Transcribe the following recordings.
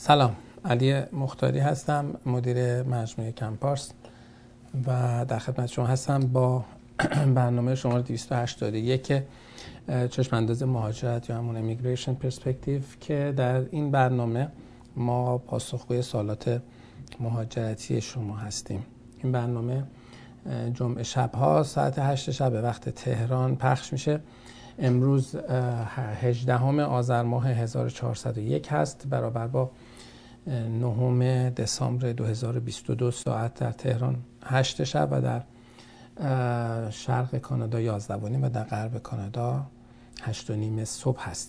سلام، علی مختاری هستم، مدیر مجموعه کمپارس و در خدمت شما هستم با برنامه شماره 281 چشم انداز مهاجرت یا همون امیگریشن پرسپکتیو که در این برنامه ما پاسخگوی سوالات مهاجرتی شما هستیم. این برنامه جمعه شب‌ها ساعت 8 شب به وقت تهران پخش میشه. امروز 18 آذر ماه 1401 هست، برابر با 9 دسامبر 2022 ساعت در تهران 8 شب و در شرق کانادا 11 و در غرب کانادا 8:30 صبح هست.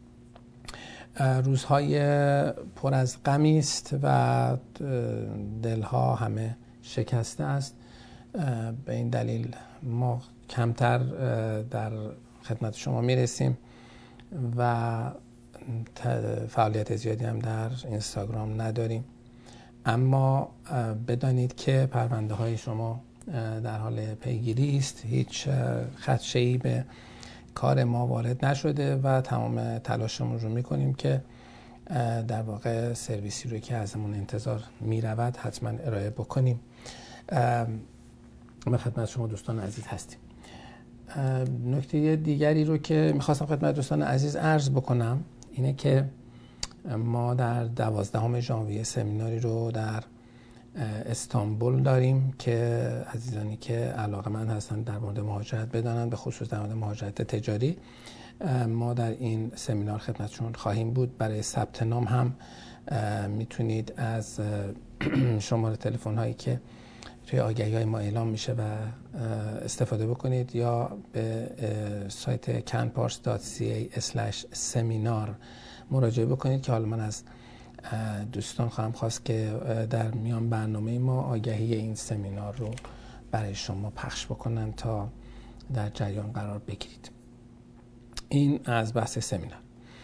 روزهای پر از غمی است و دلها همه شکسته است. به این دلیل ما کمتر در خدمت شما میرسیم و فعالیت زیادی هم در اینستاگرام نداریم، اما بدانید که پرونده های شما در حال پیگیری است. هیچ خدشه‌ای به کار ما وارد نشده و تمام تلاشمون رو میکنیم که در واقع سرویسی رو که ازمون انتظار میرود حتما ارائه بکنیم. به خدمت شما دوستان عزیز هستیم. نکته دیگری رو که میخواستم خدمت دوستان عزیز عرض بکنم اینه که ما در 12 ژانویه سمیناری رو در استانبول داریم که عزیزانی که علاقه‌مند هستند در مورد مهاجرت بدانند، به خصوص در مورد مهاجرت تجاری، ما در این سمینار خدمتشون خواهیم بود. برای ثبت نام هم میتونید از شماره تلفن هایی که توی آگهی‌های ما اعلام میشه و استفاده بکنید یا به سایت canpars.ca/seminar مراجعه بکنید که حالا من از دوستان خواهم خواست که در میان برنامه ما آگهی این سمینار رو برای شما پخش بکنن تا در جریان قرار بگیرید. این از بحث سمینار.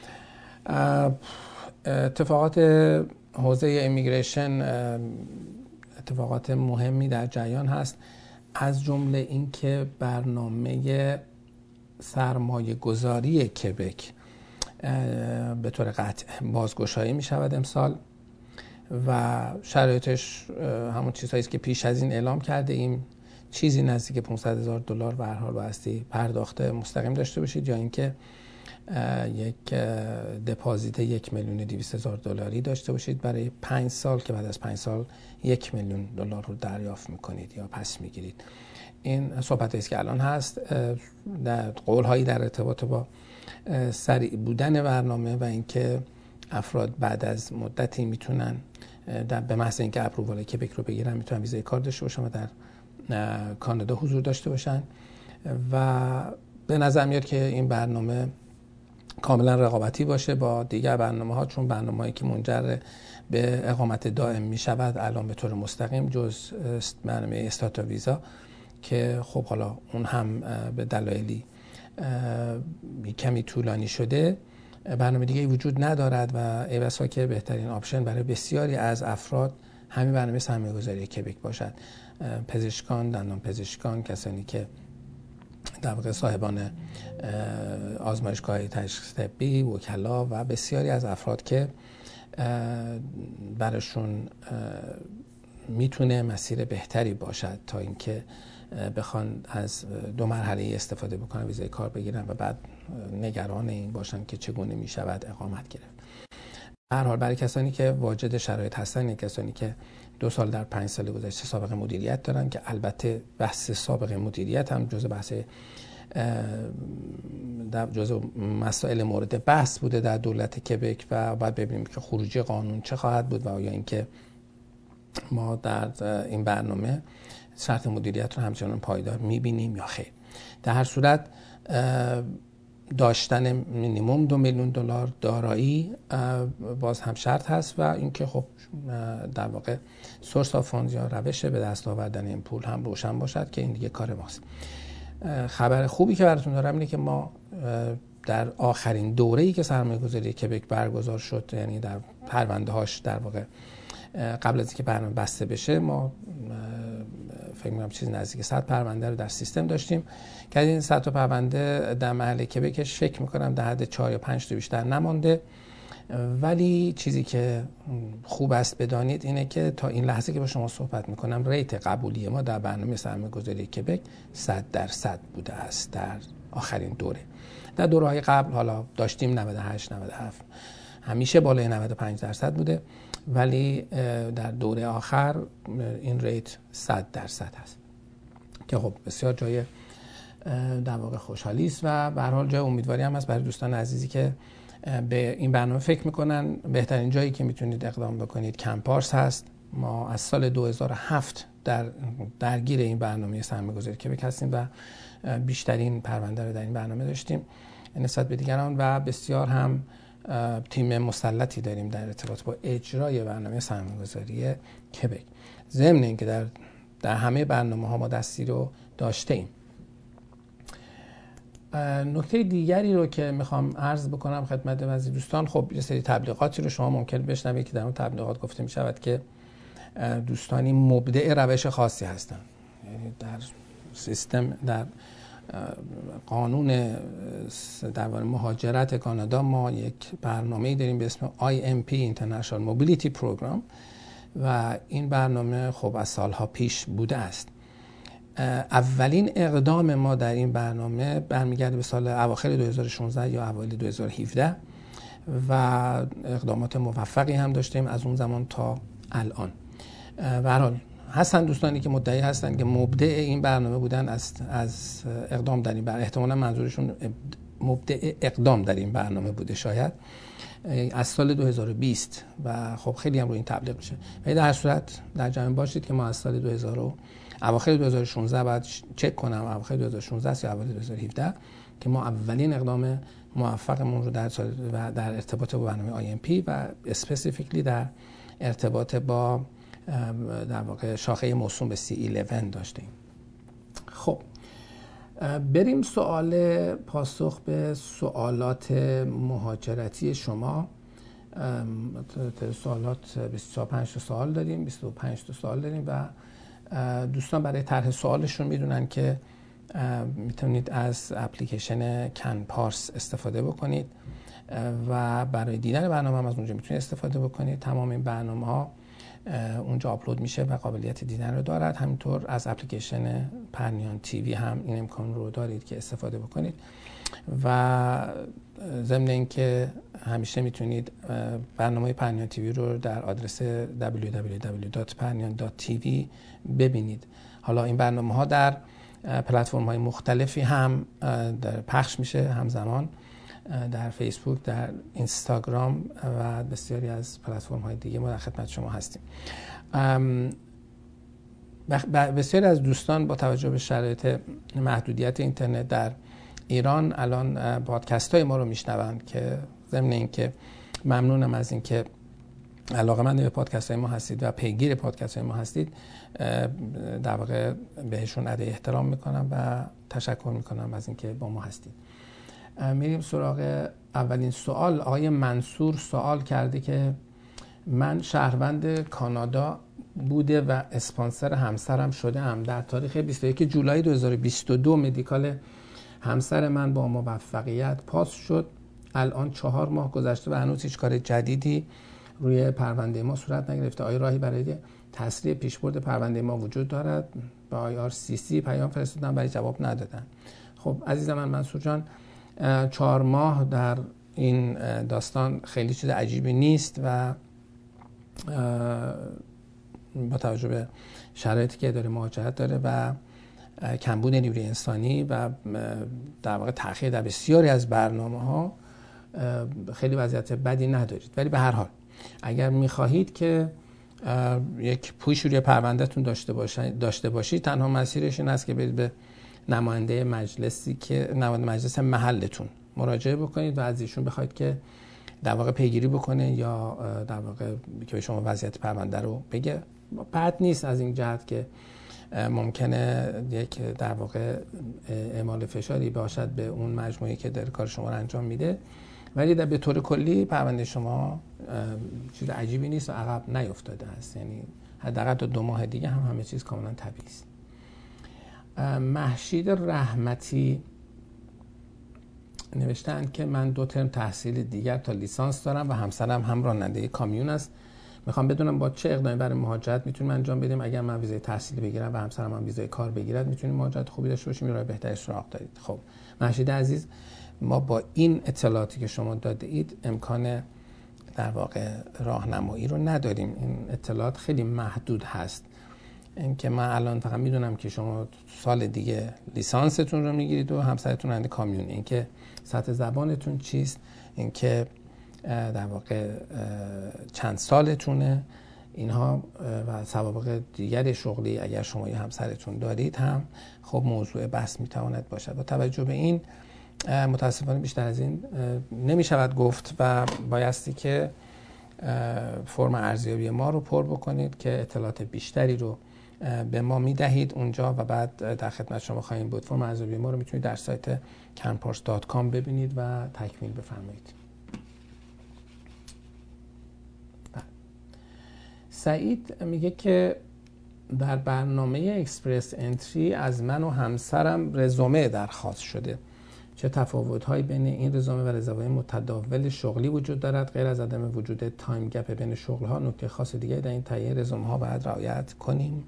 اتفاقات حوزه امیگریشن اتفاقات مهمی در جریان هست، از جمله این که برنامه سرمایه گذاری کبک به طور قطع بازگشایی می شود امسال و شرایطش همون چیزهایی است که پیش از این اعلام کرده ایم. چیزی نزدیک $500,000 به هر حال بایستی پرداخت مستقیم داشته باشید یا اینکه یک دپازیت $1,200,000 داشته باشید برای 5 سال که بعد از 5 سال $1,000,000 رو دریافت میکنید یا پس میگیرید. این صحبت است که الان هست. در قولهایی در ارتباط با سریع بودن برنامه و اینکه افراد بعد از مدتی میتونن به محض اینکه اپرووال کبک رو بگیرن میتونن ویزای کار داشته باشن و در کانادا حضور داشته باشن و به نظر میاد که این برنامه کاملا رقابتی باشه با دیگر برنامه‌ها، چون برنامه‌ای که منجر به اقامت دائم میشود الان به طور مستقیم جز برنامه استارت ویزا که خب حالا اون هم به دلایلی کمی طولانی شده، برنامه دیگه وجود ندارد و ای بسا که بهترین آپشن برای بسیاری از افراد همین برنامه سرمایه‌گذاری کبک باشد. پزشکان، دندان پزشکان، کسانی که در واقع صاحبان آزمایشگاه تشخیص طبی، وکلا و بسیاری از افراد که براشون میتونه مسیر بهتری باشد تا اینکه بخوان از 2 مرحله استفاده بکنن، ویزای کار بگیرن و بعد نگران این باشن که چگونه میشود اقامت گرفت. هر حال برای کسانی که واجد شرایط هستن، کسانی که 2 سال در 5 سال گذشته سابقه مدیریت دارن که البته بحث سابقه مدیریت هم جزء مسائل مورد بحث بوده در دولت کبک و بعد ببینیم که خروجی قانون چه خواهد بود و آیا اینکه ما در این برنامه شرط مدیریت رو همچنان پایدار میبینیم یا خیر. در هر صورت داشتن مینیمم $2,000,000 دارایی باز هم شرط هست و اینکه خب در واقع سورس آف فاند یا روش به دست آوردن این پول هم روشن باشد که این دیگه کار ماست. خبر خوبی که براتون دارم اینه که ما در آخرین دوره‌ای که سرمایه‌گذاری کبک برگزار شد، یعنی در پرونده هاش در واقع قبل از اینکه برنامه بسته بشه، ما فکر می‌کنم چیز نزدیک 100 پرونده رو در سیستم داشتیم که این 100 تا پرونده در محل کبکش فکر می‌کنم در حد 4 یا 5 تا بیشتر نمانده ولی چیزی که خوب است بدانید اینه که تا این لحظه که با شما صحبت میکنم ریت قبولی ما در برنامه سرمایه‌گذاری کبک 100% بوده است در آخرین دوره. در دوره‌های قبل حالا داشتیم 98 97 همیشه بالای 95% بوده، ولی در دوره آخر این ریت 100% هست که خب بسیار جای در واقع خوشحالی است و به هر حال جای امیدواری هم هست برای دوستان عزیزی که به این برنامه فکر میکنن. بهترین جایی که میتونید اقدام بکنید کمپارس هست. ما از سال 2007 درگیر این برنامه سرمایه‌گذاری کبک هستیم و بیشترین پرونده رو در این برنامه داشتیم نسبت به دیگران و بسیار هم تیم مسلطی داریم در ارتباط با اجرای برنامه سرمایه‌گذاری کبک. ضمن اینکه در همه برنامه‌ها ما دستی رو داشته ایم. نکته دیگری رو که میخوام عرض بکنم خدمت عزیز دوستان، خب یه سری تبلیغاتی رو شما ممکن بشنوید که در اون تبلیغات گفته میشود که دوستانی مبدع روش خاصی هستن. یعنی در سیستم در قانون در مهاجرت کانادا ما یک برنامه‌ای داریم به اسم IMP International Mobility Program و این برنامه خب از سالها پیش بوده است. اولین اقدام ما در این برنامه برمیگرده به سال اواخر 2016 یا اوایل 2017 و اقدامات موفقی هم داشتیم از اون زمان تا الان. به هر حال هستن دوستانی که مدعی هستن که مبدع این برنامه بودن از اقدام در این برنامه، احتمالاً منظورشون مبدع اقدام در این برنامه بوده شاید از سال 2020 و خب خیلی هم روی این تبلیغ میشه. ولی در هر صورت در جمع باشید که ما از سال اواخر 2016 بعد چک کنم اواخر 2016 یا اوایل 2017 که ما اولین اقدام موفقمون رو در ارتباط با برنامه IMP و اسپسیفیکلی در ارتباط با در واقع شاخه موسوم به C11 داشتیم. خب بریم پاسخ به سوالات مهاجرتی شما. سوالات 25 سوال داریم، 25 سوال داریم و دوستان برای طرح سوالشون میدونن که میتونید از اپلیکیشن کنپارس استفاده بکنید و برای دیدن برنامه هم از اونجا میتونید استفاده بکنید. تمام این برنامه ها اونجا آپلود میشه و قابلیت دیدن رو دارد. همینطور از اپلیکیشن پرنیان تیوی هم این امکان رو دارید که استفاده بکنید و ضمن اینکه همیشه میتونید برنامه پرنیان تیوی رو در آدرس www.pernian.tv ببینید. حالا این برنامه ها در پلتفرم های مختلفی هم در پخش میشه همزمان، در فیسبوک، در اینستاگرام و بسیاری از پلتفرم های دیگه ما در خدمت شما هستیم. بسیاری از دوستان با توجه به شرایط محدودیت اینترنت در ایران الان پادکست های ما رو میشنوند که ضمن اینکه ممنونم از اینکه علاقه‌مند به پادکست های ما هستید و پیگیر پادکست های ما هستید. در واقع بهشون ادای احترام میکنم و تشکر میکنم از اینکه با ما هستید. میریم سراغ اولین سوال. آقای منصور سوال کرده که من شهروند کانادا بوده و اسپانسر همسرم شده ام. در تاریخ 21 جولای 2022 مدیکال همسر من با موفقیت پاس شد. الان 4 ماه گذشته و هنوز هیچ کار جدیدی روی پرونده ما صورت نگرفته. آیا راهی برای تسریع پیشبرد پرونده ما وجود دارد؟ به IRCC پیام فرستادم ولی جواب ندادن. خب عزیزم من منصور جان، 4 ماه در این داستان خیلی چیز عجیبی نیست و با توجه به شرایطی که داره مهاجرت داره و کمبود نیروی انسانی و در واقع تأخیر در بسیاری از برنامه‌ها خیلی وضعیت بدی ندارید. ولی به هر حال اگر می‌خواهید که یک پوش روی پروندهتون داشته باشید، تنها مسیرش این است که برید به نماینده مجلس محلتون مراجعه بکنید و از ایشون بخواید که در واقع پیگیری بکنه یا در واقع که به شما وضعیت پرونده رو بگه. بد نیست از این جهت که ممکنه یک در واقع اعمال فشاری باشد به اون مجموعه‌ای که در کار شما رو انجام میده، ولی به طور کلی پرونده شما چیز عجیبی نیست و عقب نیفتاده است. یعنی حداقل تا 2 ماه دیگه هم همه چیز کاملا طبیعی است. مهشید رحمتی نوشتن که من 2 ترم تحصیل دیگر تا لیسانس دارم و همسرم هم راننده کامیون است. میخوام بدونم با چه اقدامی برای مهاجرت میتونیم انجام بدیم. اگر من ویزای تحصیل بگیرم و همسرم هم ویزای کار بگیرد میتونیم مهاجرت خوبی داشته باشیم. راه بهتری سراغ دارید. خب مهشید عزیز، ما با این اطلاعاتی که شما داده اید امکان در واقع راهنمایی رو نداریم. این اطلاعات خیلی محدود هست. اینکه من الان فقط میدونم که شما سال دیگه لیسانستون رو میگیرید و همسرتون راننده کامیون، اینکه سطح زبانتون چیست، اینکه در واقع چند سالتونه، اینها و سوابق دیگر شغلی اگر شما یا همسرتون دارید هم خب موضوع بحث میتواند باشد. با توجه به این متاسفانه بیشتر از این نمیشود گفت و بایستی که فرم ارزیابی ما رو پر بکنید که اطلاعات بیشتری رو به ما میدهید اونجا و بعد در خدمت شما خواهیم بود. فرم ارزیابی ما رو میتونید در سایت canpars.com ببینید و تکمیل بفرمایید. سعید میگه که در برنامه اکسپرس انتری از من و همسرم رزومه درخواست شده. چه تفاوت‌هایی بین این رزومه و رزومه متداول شغلی وجود دارد؟ غیر از عدم وجود تایم گپ بین شغل‌ها، نکته خاص دیگری در این تهیه رزومه‌ها باید رعایت کنیم؟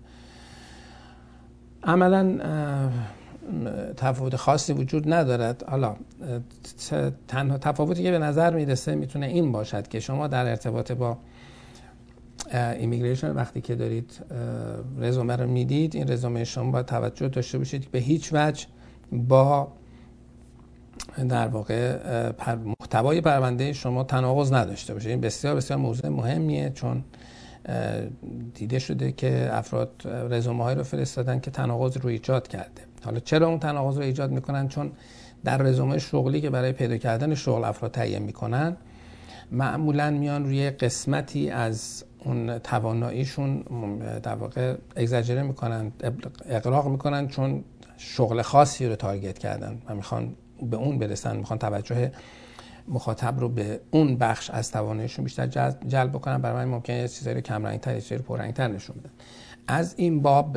عملاً تفاوت خاصی وجود ندارد. حالا تنها تفاوتی که به نظر میرسه میتونه این باشد که شما در ارتباط با ایمیگریشن وقتی که دارید رزومه رو میدید، این رزومه شما باید توجه داشته باشید که به هیچ وجه با در واقع محتوای پرونده شما تناقض نداشته باشه. این بسیار بسیار موضوع مهمیه، چون دیده شده که افراد رزومه های رو فرستادن که تناقض رو ایجاد کرده. حالا چرا اون تناقض رو ایجاد میکنن؟ چون در رزومه شغلی که برای پیدا کردن شغل افراد تهیه میکنن معمولا میان روی قسمتی از اون تواناییشون در واقع اگزاجره میکنن، اغراق میکنن، چون شغل خاصی رو تارگت کردن و میخوان به اون برسن، میخوان توجه مخاطب رو به اون بخش از تواناییشون بیشتر جلب بکنن. برای من ممکنه یه چیزایی رو کم رنگ‌تر، یه چیزایی رو پررنگ‌تر نشون بدن. از این باب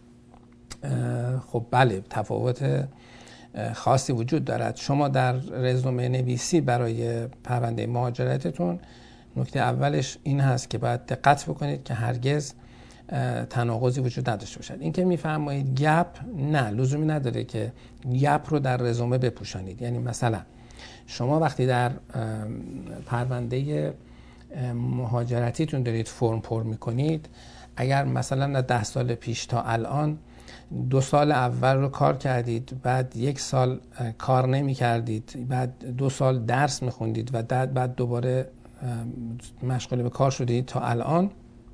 خب بله تفاوت خاصی وجود دارد. شما در رزومه نویسی برای پرونده مهاجرتتون نکته اولش این هست که باید دقت بکنید که هرگز تناقضی وجود نداشته باشد. این که میفرمایید گپ، نه لزومی نداره که گپ رو در رزومه بپوشانید. یعنی مثلا شما وقتی در پرونده مهاجرتیتون دارید فرم پر میکنید، اگر مثلا 10 سال پیش تا الان 2 سال اول رو کار کردید، بعد 1 سال کار نمی کردید، بعد 2 سال درس میخوندید و بعد دوباره مشغول به کار شدید تا الان،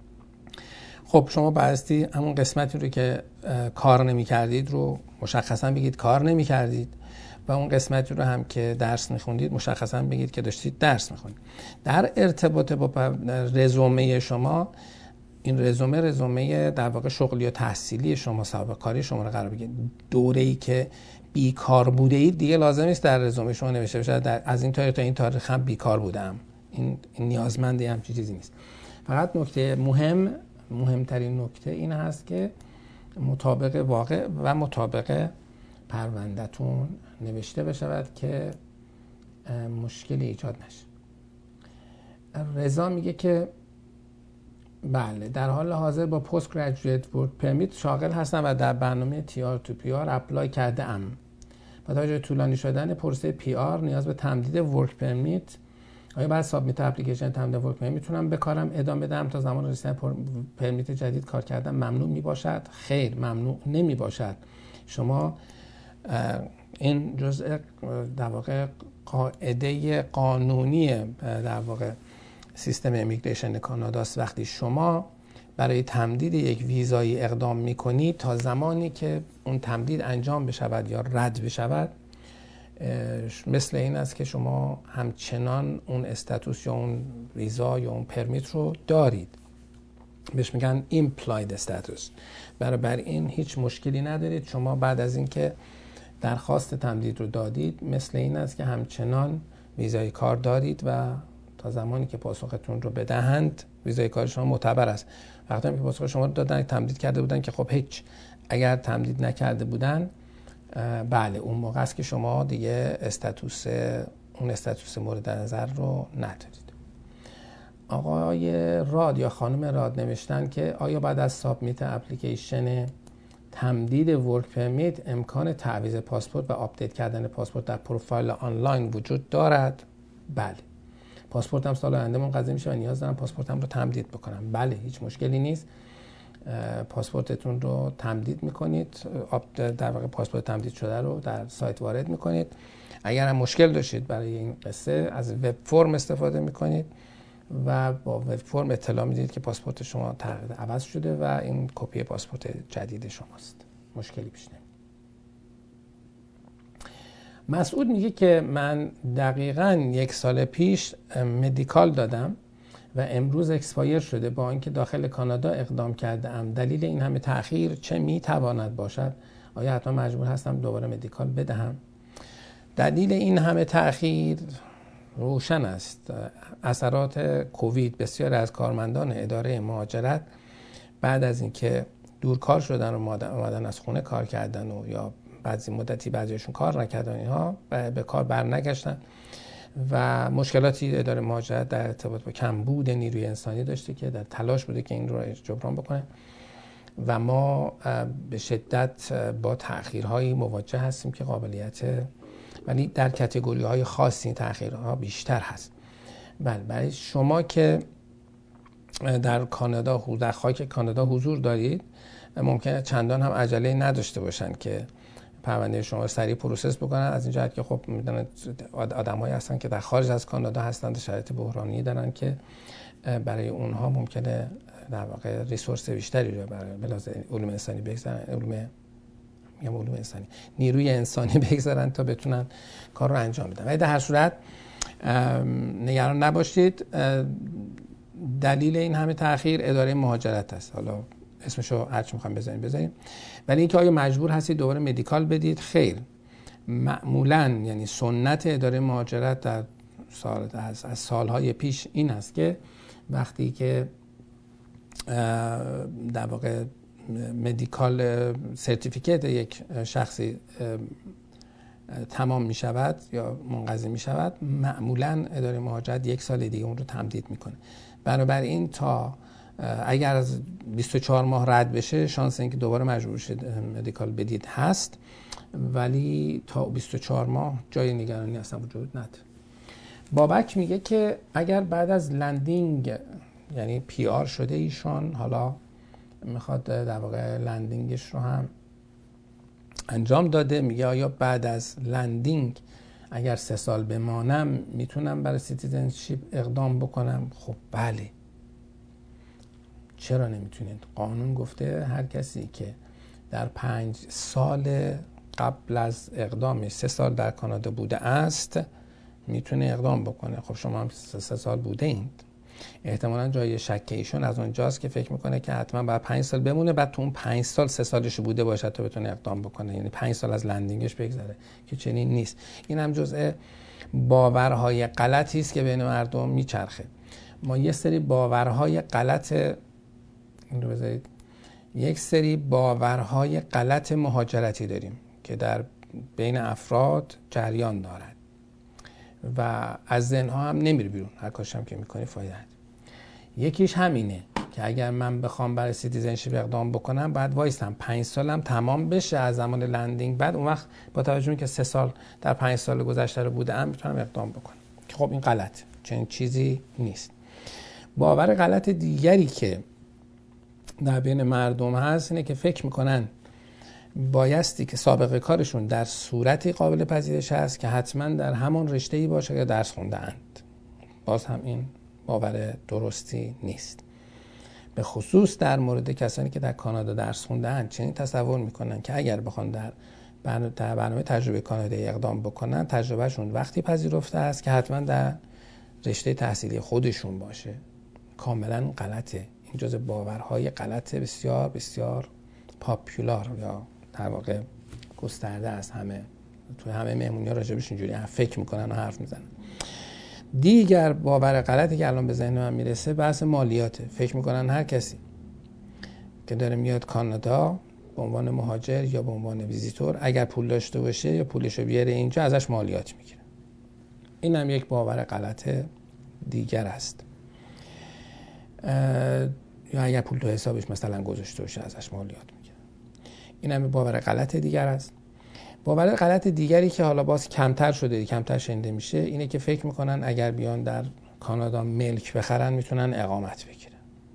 خب شما بایستی همون قسمتی رو که کار نمی کردید رو مشخصا بگید کار نمی کردید و اون قسمتی رو هم که درس میخوندید مشخصا بگید که داشتید درس میخوندید. در ارتباط با رزومه شما، این رزومه در واقع شغلی و تحصیلی شما، سابقه کاری شما رو قرار بگیرید. دوره‌ای که بیکار بوده اید دیگه لازم نیست در رزومه شما نوشته بشه از این تاریخ تا این تاریخ هم بیکار بودم. این نیازمند همچین چیزی نیست. فقط نکته مهمترین نکته این هست که مطابق واقع و مطابق پرونده‌تون نوشته بشود که مشکلی ایجاد نشه. رضا میگه که بله در حال حاضر با پست گریجویت ورک پرمیت شاغل هستم و در برنامه TR to PR اپلای کرده ام. با توجه طولانی شدن پروسه PR نیاز به تمدید ورک پرمیت، آیا بعد سابمیت اپلیکیشن تمدید ورک پرمیت میتونم بکارم ادامه بدم تا زمان رسیدن پرمیت جدید کار کردن ممنوع میباشد؟ خیر، ممنوع نمی باشد. شما این جزء در واقع قاعده قانونی در واقع سیستم امیگریشن کاناداست. وقتی شما برای تمدید یک ویزایی اقدام میکنید تا زمانی که اون تمدید انجام بشود یا رد بشود، مثل این است که شما همچنان اون استاتوس یا اون ویزا یا اون پرمیت رو دارید. بهش میگن implied status. بر این هیچ مشکلی ندارید. شما بعد از اینکه درخواست تمدید رو دادید مثل این است که همچنان ویزای کار دارید و تا زمانی که پاسختون رو بدهند ویزای کار شما معتبر است. وقتی که پاسخ شما رو دادن تمدید کرده بودن که خب هیچ، اگر تمدید نکرده بودن بله اون موقع است که شما دیگه اون استاتوس مورد نظر رو ندارید. آقای راد یا خانم راد نوشتن که آیا بعد از سابمیت اپلیکیشن تمدید ورک پرمیت امکان تعویض پاسپورت و آپدیت کردن پاسپورت در پروفایل آنلاین وجود دارد؟ بله. پاسپورتم سال آینده منقضی میشه و نیاز دارم پاسپورتم رو تمدید بکنم. بله، هیچ مشکلی نیست. پاسپورتتون رو تمدید میکنید، در واقع پاسپورت تمدید شده رو در سایت وارد میکنید. اگر هم مشکل داشتید برای این قصه از وب فرم استفاده میکنید و با وب فرم اطلاع میدید که پاسپورت شما عوض شده و این کپی پاسپورت جدید شماست. مشکلی پیش نمیاد. مسعود میگه که من دقیقاً 1 سال پیش مدیکال دادم و امروز اکسپایر شده با اینکه داخل کانادا اقدام کرده ام. دلیل این همه تأخیر چه میتواند باشد؟ آیا حتما مجبور هستم دوباره مدیکال بدهم؟ دلیل این همه تأخیر روشن است. اثرات کووید. بسیار از کارمندان اداره مهاجرت بعد از اینکه دورکار شدن و اومدن از خونه کار کردن و یا بعضیشون کار نکردن، اینها به کار برنگشتن و مشکلاتی اداره مهاجرت در ارتباط با کمبود نیروی انسانی داشته که در تلاش بوده که این رو جبران بکنه و ما به شدت با تأخیرهایی مواجه هستیم که ولی در کاتگوری‌های خاصی این تأخیرها بیشتر هست. بله، برای شما که در خاک کانادا حضور دارید ممکنه چندان هم عجله نداشته باشن که پرونده شما رو سریع پروسس بکنن، از این جهت که خب میدونن آدمایی هستن که در خارج از کانادا هستن، شرایط بحرانی دارن که برای اونها ممکنه در واقع ریسورس بیشتری رو برای علوم انسانی بگذارن، نیروی انسانی بگذارن تا بتونن کار رو انجام بدن. ولی در هر صورت نگران نباشید. دلیل این همه تأخیر اداره مهاجرت است. حالا اسمشو هرچی میخوایم بذاریم. ولی اینکه آیا مجبور هستید دوباره مدیکال بدید؟ خیر. معمولاً یعنی سنت اداره مهاجرت از سالهای پیش این است که وقتی که در واقع مدیکال سرتیفیکیت یک شخصی تمام می شود یا منقضی می شود، معمولاً اداره مهاجرت 1 سال دیگه اون رو تمدید میکنه. بنابراین تا اگر از 24 ماه رد بشه شانس اینکه دوباره مجبور شید مدیکال بدید هست، ولی تا 24 ماه جای نگرانی اصلا وجود نداره. بابک میگه که اگر بعد از لندینگ یعنی پی آر شده ایشان، حالا میخواد در واقع لندینگش رو هم انجام داده، میگه آیا بعد از لندینگ اگر 3 سال بمانم میتونم برای سیتیزنشیپ اقدام بکنم؟ خب بله، چرا نمیتونید؟ قانون گفته هر کسی که در 5 سال قبل از اقدامش 3 سال در کانادا بوده است میتونه اقدام بکنه. خب شما هم 3 سال بوده اید. احتمالاً جای شک ایشون از اونجاست که فکر میکنه که حتما بعد 5 سال بمونه، بعد تو اون 5 سال 3 سالش بوده باشه تا بتونه اقدام بکنه، یعنی 5 سال از لندینگش بگذره، که چنین نیست. این هم جزء باورهای غلطی است که بین مردم میچرخه. ما یک سری باورهای غلط مهاجرتی داریم که در بین افراد جریان دارد و از ذهن‌ها هم نمیره بیرون، هر کارش هم که میکنی فایده نداره. یکیش همینه که اگر من بخوام برای سیتیزنشیپ اقدام بکنم بعد وایستم 5 سالم تمام بشه از زمان لندینگ، بعد اون وقت با توجه که 3 سال در 5 سال گذشته رو بوده ام میتونم اقدام بکنم، که خب این غلطه، چنین چیزی نیست. باور غلط دیگری که در بین مردم هست اینه که فکر میکنن بایستی که سابقه کارشون در صورتی قابل پذیرش هست که حتما در همون رشته‌ای باشه که درس خونده‌اند. باز هم این باور درستی نیست. به خصوص در مورد کسانی که در کانادا درس خونده‌اند چنین تصور میکنن که اگر بخوان در برنامه تجربه کانادایی اقدام بکنن، تجربهشون وقتی پذیرفته است که حتما در رشته تحصیلی خودشون باشه. کاملا غلطه. این جزء باورهای غلط بسیار بسیار پاپولار یا در واقع گسترده است. توی همه مهمونی‌ها راجبش اینجوری فکر میکنن و حرف میزنن. دیگر باور غلطی که الان به ذهن من میرسه بحث مالیاته. فکر میکنن هر کسی که داره میاد کانادا به عنوان مهاجر یا به عنوان ویزیتور اگر پول داشته باشه یا پولشو بیاره اینجا ازش مالیات میگیره. این هم یک باور غلط دیگر است. یا اگر پول تو حسابش مثلا گذاشته باشه ازش مالیات میگیره. این هم باور غلط دیگر است. باور غلط دیگری که حالا باز کمتر شده، کمتر شنیده میشه، اینه که فکر میکنن اگر بیان در کانادا ملک بخرن میتونن اقامت بگیرن.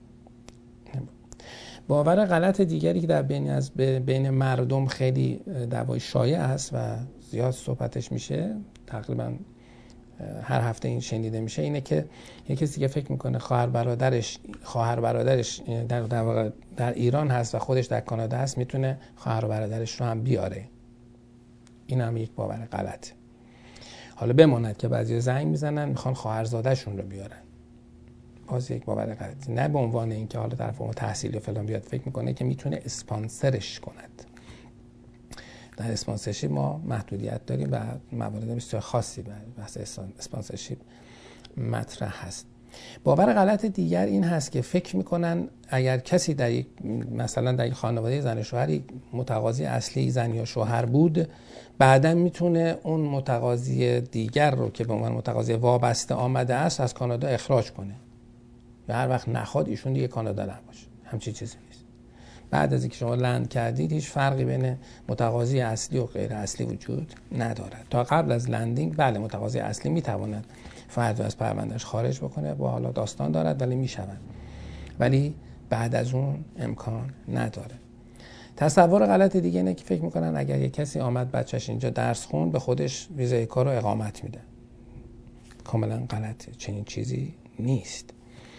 باور غلط دیگری که در بین مردم خیلی دعوای شایع است و زیاد صحبتش میشه، تقریبا هر هفته این شنیده میشه، اینه که یک کسی که فکر میکنه خواهر برادرش در ایران هست و خودش در کانادا هست میتونه خواهر و برادرش رو هم بیاره. این هم یک باور غلطه. حالا بماند که بعضی زنگ میزنن میخوان خواهرزاده‌شون رو بیارن، باز یک باور غلطی. نه به عنوان اینکه حالا در فرم تحصیل یا فلان بیاد، فکر میکنه که میتونه اسپانسرش کند. در اسپانسرشیپ ما محدودیت داریم و موارد بسیار خاصی بحث اسپانسرشیپ مطرح هست. باور غلط دیگر این هست که فکر میکنن اگر کسی مثلا در یک خانواده زن و شوهری متقاضی اصلی زن یا شوهر بود، بعداً میتونه اون متقاضی دیگر رو که به عنوان متقاضی وابسته آمده است از کانادا اخراج کنه یا هر وقت نخواد ایشون دیگه کانادا نباشه. همچین چیزی نیست. بعد از اینکه شما لند کردید هیچ فرقی بین متقاضی اصلی و غیر اصلی وجود ندارد. تا قبل از لندینگ بله متقاضی اصلی میتواند فرد از پروندهش خارج بکنه، با حالا داستان دارد ولی میشود، ولی بعد از اون امکان نداره. تصور غلط دیگه اینه که فکر میکنن اگر یک کسی آمد بچهش اینجا درس خون به خودش ویزای کار و اقامت میده. کاملا غلطه، چنین چیزی نیست.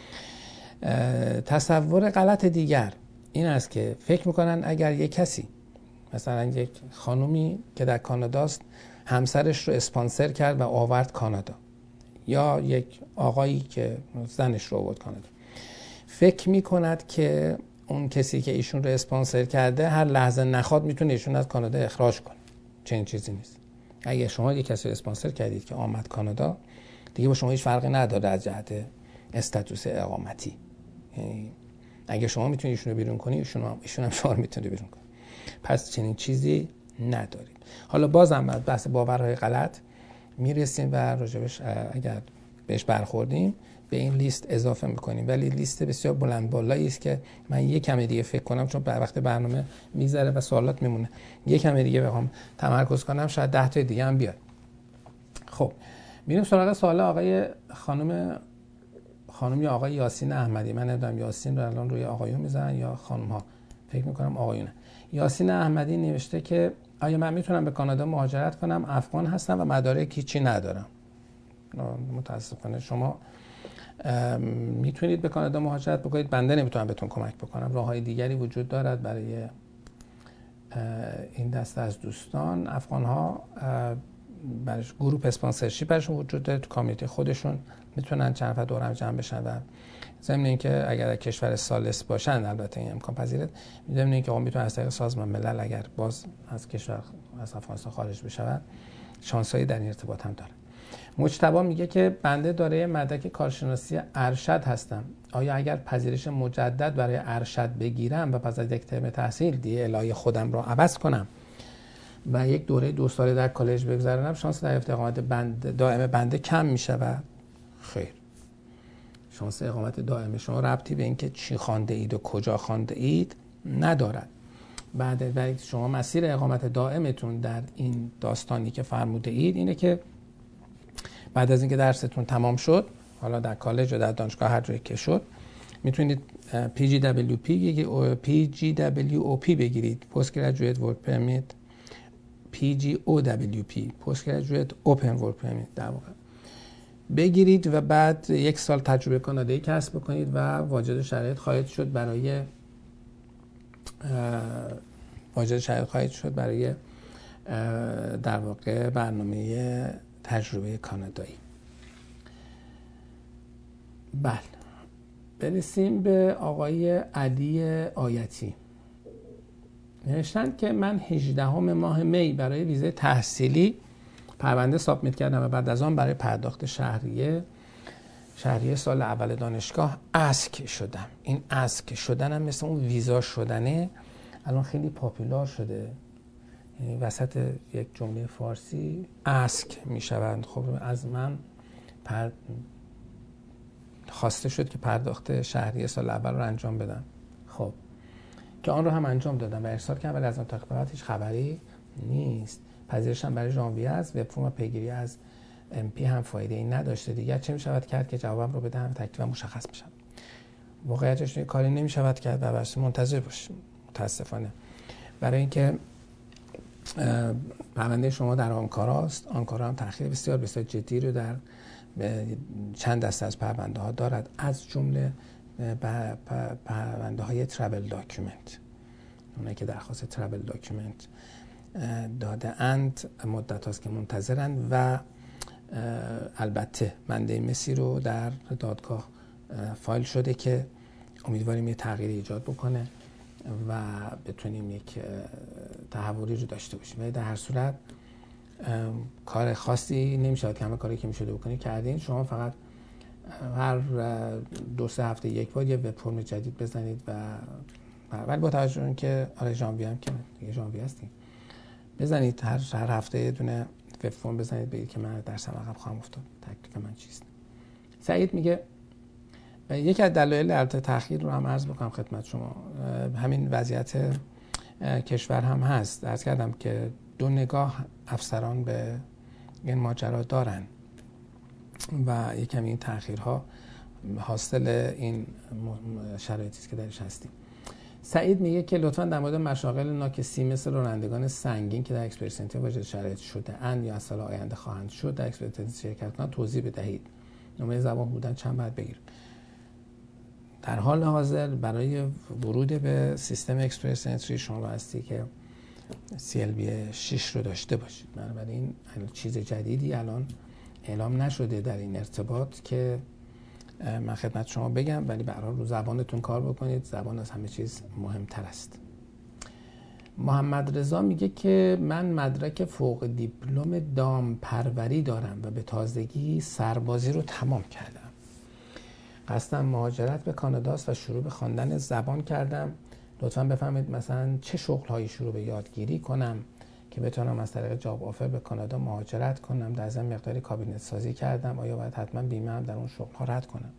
تصور غلط دیگر این است که فکر میکنن اگر یک کسی مثلا یک خانومی که در کاناداست همسرش رو اسپانسر کرد و آورد کانادا، یا یک آقایی که زنش رو آورد کانادا، فکر میکند که اون کسی که ایشون رو اسپانسر کرده هر لحظه نخواد میتونه ایشون از کانادا اخراج کنه. چنین چیزی نیست. اگه شما یک کسی رو اسپانسر کردید که آمد کانادا، دیگه با شما هیچ فرقی نداره از جهت استاتوس اقامتی. یعنی اگه شما میتونید ایشون رو بیرون کنی، ایشون هم شما رو میتونه بیرون کنه. پس چنین چیزی نداریم. حالا بازم بعد بحث باورهای غلط میرسیم و راجبش اگر بهش برخوردیم به این لیست اضافه میکنیم، ولی لیست بسیار بلند بالایی است که من یک کمی دیگه فکر کنم، چون وقت برنامه میذاره و سوالات میمونه، یک کمی دیگه بخوام تمرکز کنم شاید 10 تا دیگه هم بیاد. خب میریم سراغ سوال آقای خانم یا آقای یاسین احمدی. من نمیدونم یاسین رو الان روی آقایون میزنن یا خانم ها، فکر میکنم آقایونه. یاسین احمدی نوشته که آیا من میتونم به کانادا مهاجرت کنم؟ افغان هستم و مدارک هیچی ندارم. متاسفانه شما میتونید به کانادا مهاجرت بکنید، بنده نمیتونم بهتون کمک بکنم. راههای دیگری وجود دارد برای این دسته از دوستان. افغان ها برش گروپ اسپانسرشیپ برشون وجود داره، تو کامیونیتی خودشون میتونن چند نفر دور هم جمع بشن و ضمن اینکه اگر کشور ثالث باشن، البته این امکان پذیره، ضمن اینکه میتونن از طریق سازمان ملل اگر باز از کشور از افغانستان خارج بشن، شانسایی در این ارتباط هم داره. مجتبی میگه که بنده دارای مدرک کارشناسی ارشد هستم. آیا اگر پذیرش مجدد برای ارشد بگیرم و پس از یک ترم تحصیل دی الای خودم رو عوض کنم و یک دوره 2 ساله در کالج بگذرونم، شانس دریافت اقامت دائم بنده کم میشه؟ و خیر، شانس اقامت دائم شما ربطی به اینکه چی خوانده اید و کجا خوانده اید ندارد. بعد شما مسیر اقامت دائمتون در این داستانی که فرموده اید اینه که بعد از اینکه درستون تمام شد، حالا در کالج و در دانشگاه هر جایی که شد، میتونید PGWOP بگیرید، Post Graduate Work Permit، PGOWP Post Graduate Open Work Permit در واقع بگیرید و بعد 1 سال تجربه کانادایی کسب بکنید و واجد شرایط خواهید شد برای در واقع برنامه تجربه کانادایی. بله، برسیم به آقای علی آیتی. نوشتند که من 18 ماه می برای ویزای تحصیلی پرونده سابمیت کردم و بعد از آن برای پرداخت شهریه سال اول دانشگاه اسک شدم. این اسک شدن هم مثل اون ویزا شدنه، الان خیلی پاپولار شده، یعنی وسط یک جمله فارسی اسک میشوند. خب از من خواسته شد که پرداخت شهریه سال اول رو انجام بدم، خب که آن رو هم انجام دادم و ارسال کردم، ولی از اون تاریخ بعد هیچ خبری نیست. پذیرشم برای ژانویه است، وب فرم پیگیری از MP هم فایده ای نداشته. دیگر چه میشود کرد که جوابم رو بدهم؟ تکلیفم مشخص میشم. واقعیتش کاری نمیشود کرد و بس منتظر باشیم متاسفانه، برای اینکه پرونده شما در آنکارا است. آنکارا هم تأخیر بسیار بسیار جدی رو در چند دسته از پرونده ها دارد، از جمله پرونده های ترابل داکیومنت. اونایی که درخواست ترابل داکیومنت داده اند مدت هاست که منتظرند و البته منده مسی رو در دادگاه فایل شده که امیدواریم یه تغییر ایجاد بکنه و بتونیم یک تحولی رو داشته باشیم. ولی در هر صورت کار خاصی نمیشه که همه کاری که میشده بکنید کردین. شما فقط هر 2-3 هفته یک بار یه وب فرم جدید بزنید و ولی با توجه به اینکه آره ژانویه هم که دیگه ژانویه هستیم، بزنید هر هفته یه دونه وب فرم بزنید بگید که من درسم عقب خواهم افتاد، تکلیف من چیست. سعید میگه یکی از دلایل البته تأخیر رو هم عرض بکنم خدمت شما، همین وضعیت کشور هم هست. عرض کردم که 2 نگاه افسران به این ماجرا دارن و یکم این تأخیرها حاصل این شرایطی است که درش هستیم. سعید میگه که لطفاً در مورد مشاغل ناکسی مثل رانندگان سنگین که در اکسپرس سنتر واجد شرایط شده اند یا از سال آینده خواهند شد در اکسپرس سنتر شرکت کنند توضیح بدهید. نمره زبان بودن چند باید بگیریم؟ در حال حاضر برای ورود به سیستم اکسپرس انتری شما بایستی که CLB 6 رو داشته باشید. بنابراین چیز جدیدی الان اعلام نشده در این ارتباط که من خدمت شما بگم، ولی به هر حال رو زبانتون کار بکنید، زبان از همه چیز مهمتر است. محمد رضا میگه که من مدرک فوق دیپلم دامپروری دارم و به تازگی سربازی رو تمام کردم. قصدم مهاجرت به کاناداست و شروع به خواندن زبان کردم. لطفاً بفهمید مثلا چه شغل‌هایی شروع به یادگیری کنم که بتونم از طریق جاب آفر به کانادا مهاجرت کنم. در ضمن مقداری کابینت سازی کردم. آیا باید حتما بیمه هم در اون شغل‌ها رد کنم؟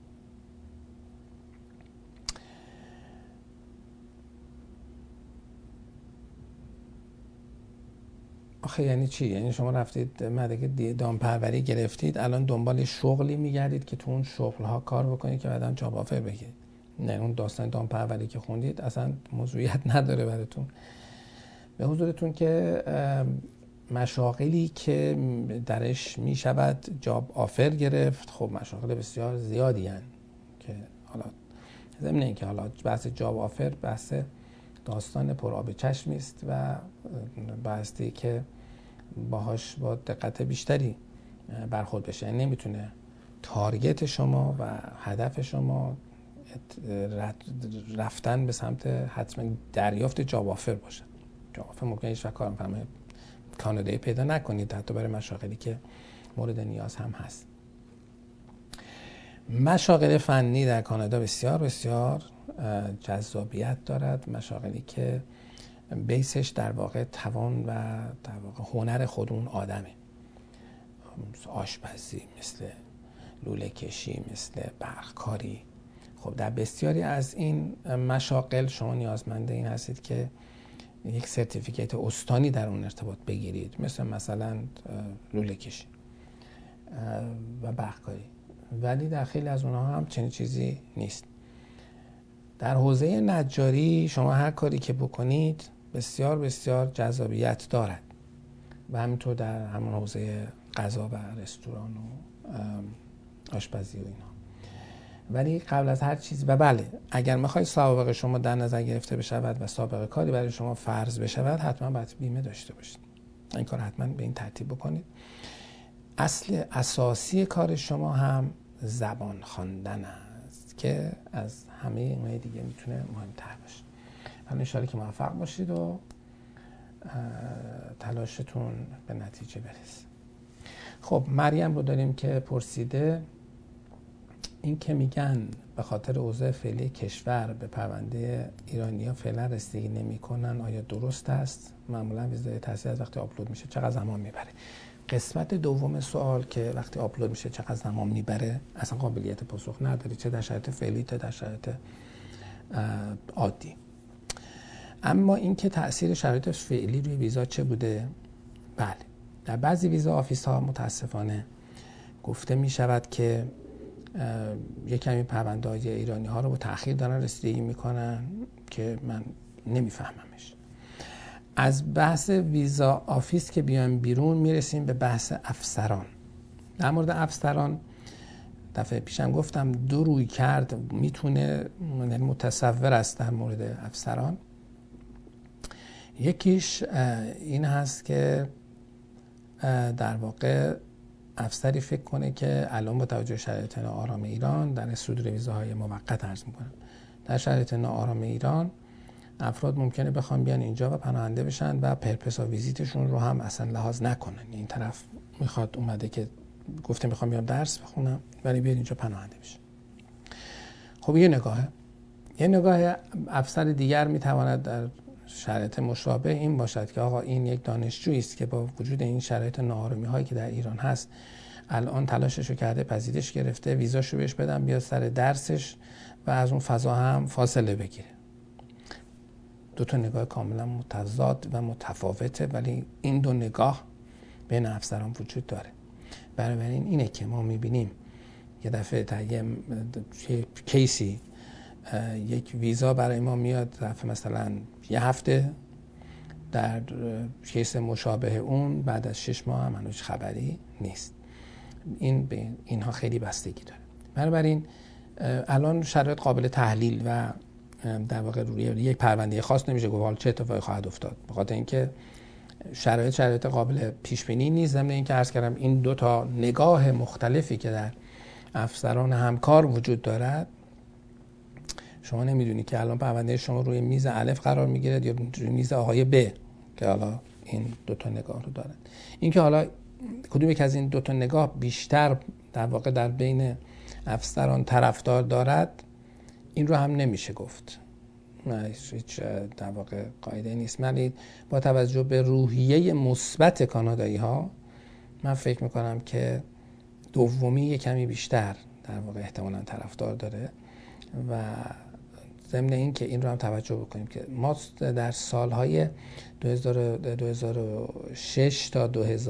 آخه یعنی چی؟ یعنی شما رفتید مدرک دامپروری گرفتید، الان دنبال شغلی میگردید که تو اون شغل‌ها کار بکنید که بعداً جاب آفر بگیرید؟ نه، اون داستان دامپروری که خوندید اصلا موضوعیت نداره براتون. به حضورتون که مشاغلی که درش میشود جاب آفر گرفت، خب مشاغل بسیار زیادی هستند که حالا ضمن اینکه حالا بحث جاب آفر بحث داستان پر آب چشمی است و بحثی که باهاش با دقت بیشتری برخورد بشه. یعنی نمیتونه تارگت شما و هدف شما رفتن به سمت حتما دریافت جاب آفر باشه. جاب آفر ممکنه هیچ وقت کارفرمای کانادایی پیدا نکنید، حتی برای مشاغلی که مورد نیاز هم هست. مشاغل فنی در کانادا بسیار بسیار جذابیت دارد، مشاغلی که بیسش در واقع توان و در واقع هنر خود اون آدمه، آشپزی، مثل لوله کشی، مثل برقکاری. خب در بسیاری از این مشاغل شما نیازمند این هستید که یک سرتیفیکیت استانی در اون ارتباط بگیرید، مثلا لوله کشی و برقکاری، ولی در خیلی از اونها هم چنین چیزی نیست. در حوزه نجاری شما هر کاری که بکنید بسیار بسیار جذابیت دارد و همینطور در همون حوزه غذا و رستوران و آشپزی و اینا. ولی قبل از هر چیز و بله، اگر میخواید سابقه شما در نظر گرفته بشود و سابقه کاری برای شما فرض بشود، حتما باید بیمه داشته باشید. این کار حتما به این ترتیب بکنید. اصل اساسی کار شما هم زبان خواندن است که از همه اینهای دیگه میتونه مهمتر باشه. من انشاءالله که موفق باشید و تلاشتون به نتیجه برسه. خب مریم رو داریم که پرسیده این که میگن به خاطر اوضاع فعلی کشور به پرونده ایرانی‌ها فعلا رسیدگی نمی‌کنن، آیا درست است؟ معمولا ویزای تحصیل از وقتی آپلود میشه چقدر زمان میبره؟ قسمت دوم سوال که وقتی آپلود میشه چقدر زمان میبره اصلا قابلیت پاسخ نداری، چه در شرایط فعلی چه در شرایط عادی. اما اینکه تأثیر شرایط فعلی روی ویزا چه بوده؟ بله، در بعضی ویزا آفیس ها متاسفانه گفته می شود که یک کمی پرونده های ایرانی ها رو با تأخیر دارن رسیدگی میکنن که من نمیفهممش. از بحث ویزا آفیس که بیایم بیرون میرسیم به بحث افسران. در مورد افسران دفعه پیشم گفتم دو روی کرد میتونه متصور است در مورد افسران. یکیش این هست که در واقع افسری فکر کنه که الان با توجه شرایط ناآرام ایران در صدور ویزاهای موقت عرض میکنم، در شرایط ناآرام ایران افراد ممکنه بخوان بیان اینجا و پناهنده بشن و پرپس ویزیتشون رو هم اصلا لحاظ نکنن. این طرف میخواد اومده که گفته میخوام بیام درس بخونم ولی بیاد اینجا پناهنده بشه. خب یه نگاه افسر دیگر میتواند در شرایط مشابه این باشد که آقا این یک دانشجویی است که با وجود این شرایط ناآرامی هایی که در ایران هست الان تلاششو کرده، پذیرش گرفته، ویزاشو بهش بدم بیاد سر درسش و از اون فضا هم فاصله بگیره. دو تا نگاه کاملا متضاد و متفاوته، ولی این دو نگاه بین افسران وجود داره. بنابراین اینه که ما میبینیم یه دفعه تا یه کیسی یک ویزا برای ما میاد دفعه مثلا یه هفته، در کیس مشابه اون بعد از 6 ماه هم هنوز خبری نیست. این به اینها خیلی بستگی داره. بنابراین الان شرایط قابل تحلیل و در واقع روی یک پرونده خاص نمیشه گفت حالا چه اتفاقی خواهد افتاد، به خاطر اینکه شرایط قابل پیش بینی نیست. ضمن اینکه عرض کردم این دو تا نگاه مختلفی که در افسران همکار وجود دارد، شما نمیدونی که الان پرونده شما روی میز الف قرار میگیره یا روی میز آقای ب که حالا این دو تا نگاه رو دارن. اینکه حالا کدوم یک از این دو تا نگاه بیشتر در واقع در بین افسران طرفدار دارد، این رو هم نمیشه گفت. هیچ در واقع قاعده نیست. ولی با توجه به روحیه مثبت کانادایی ها من فکر میکنم که دومی یک کمی بیشتر در واقع احتمالاً طرفدار داره. و ضمن این که این رو هم توجه بکنیم که ما در سالهای 2006 تا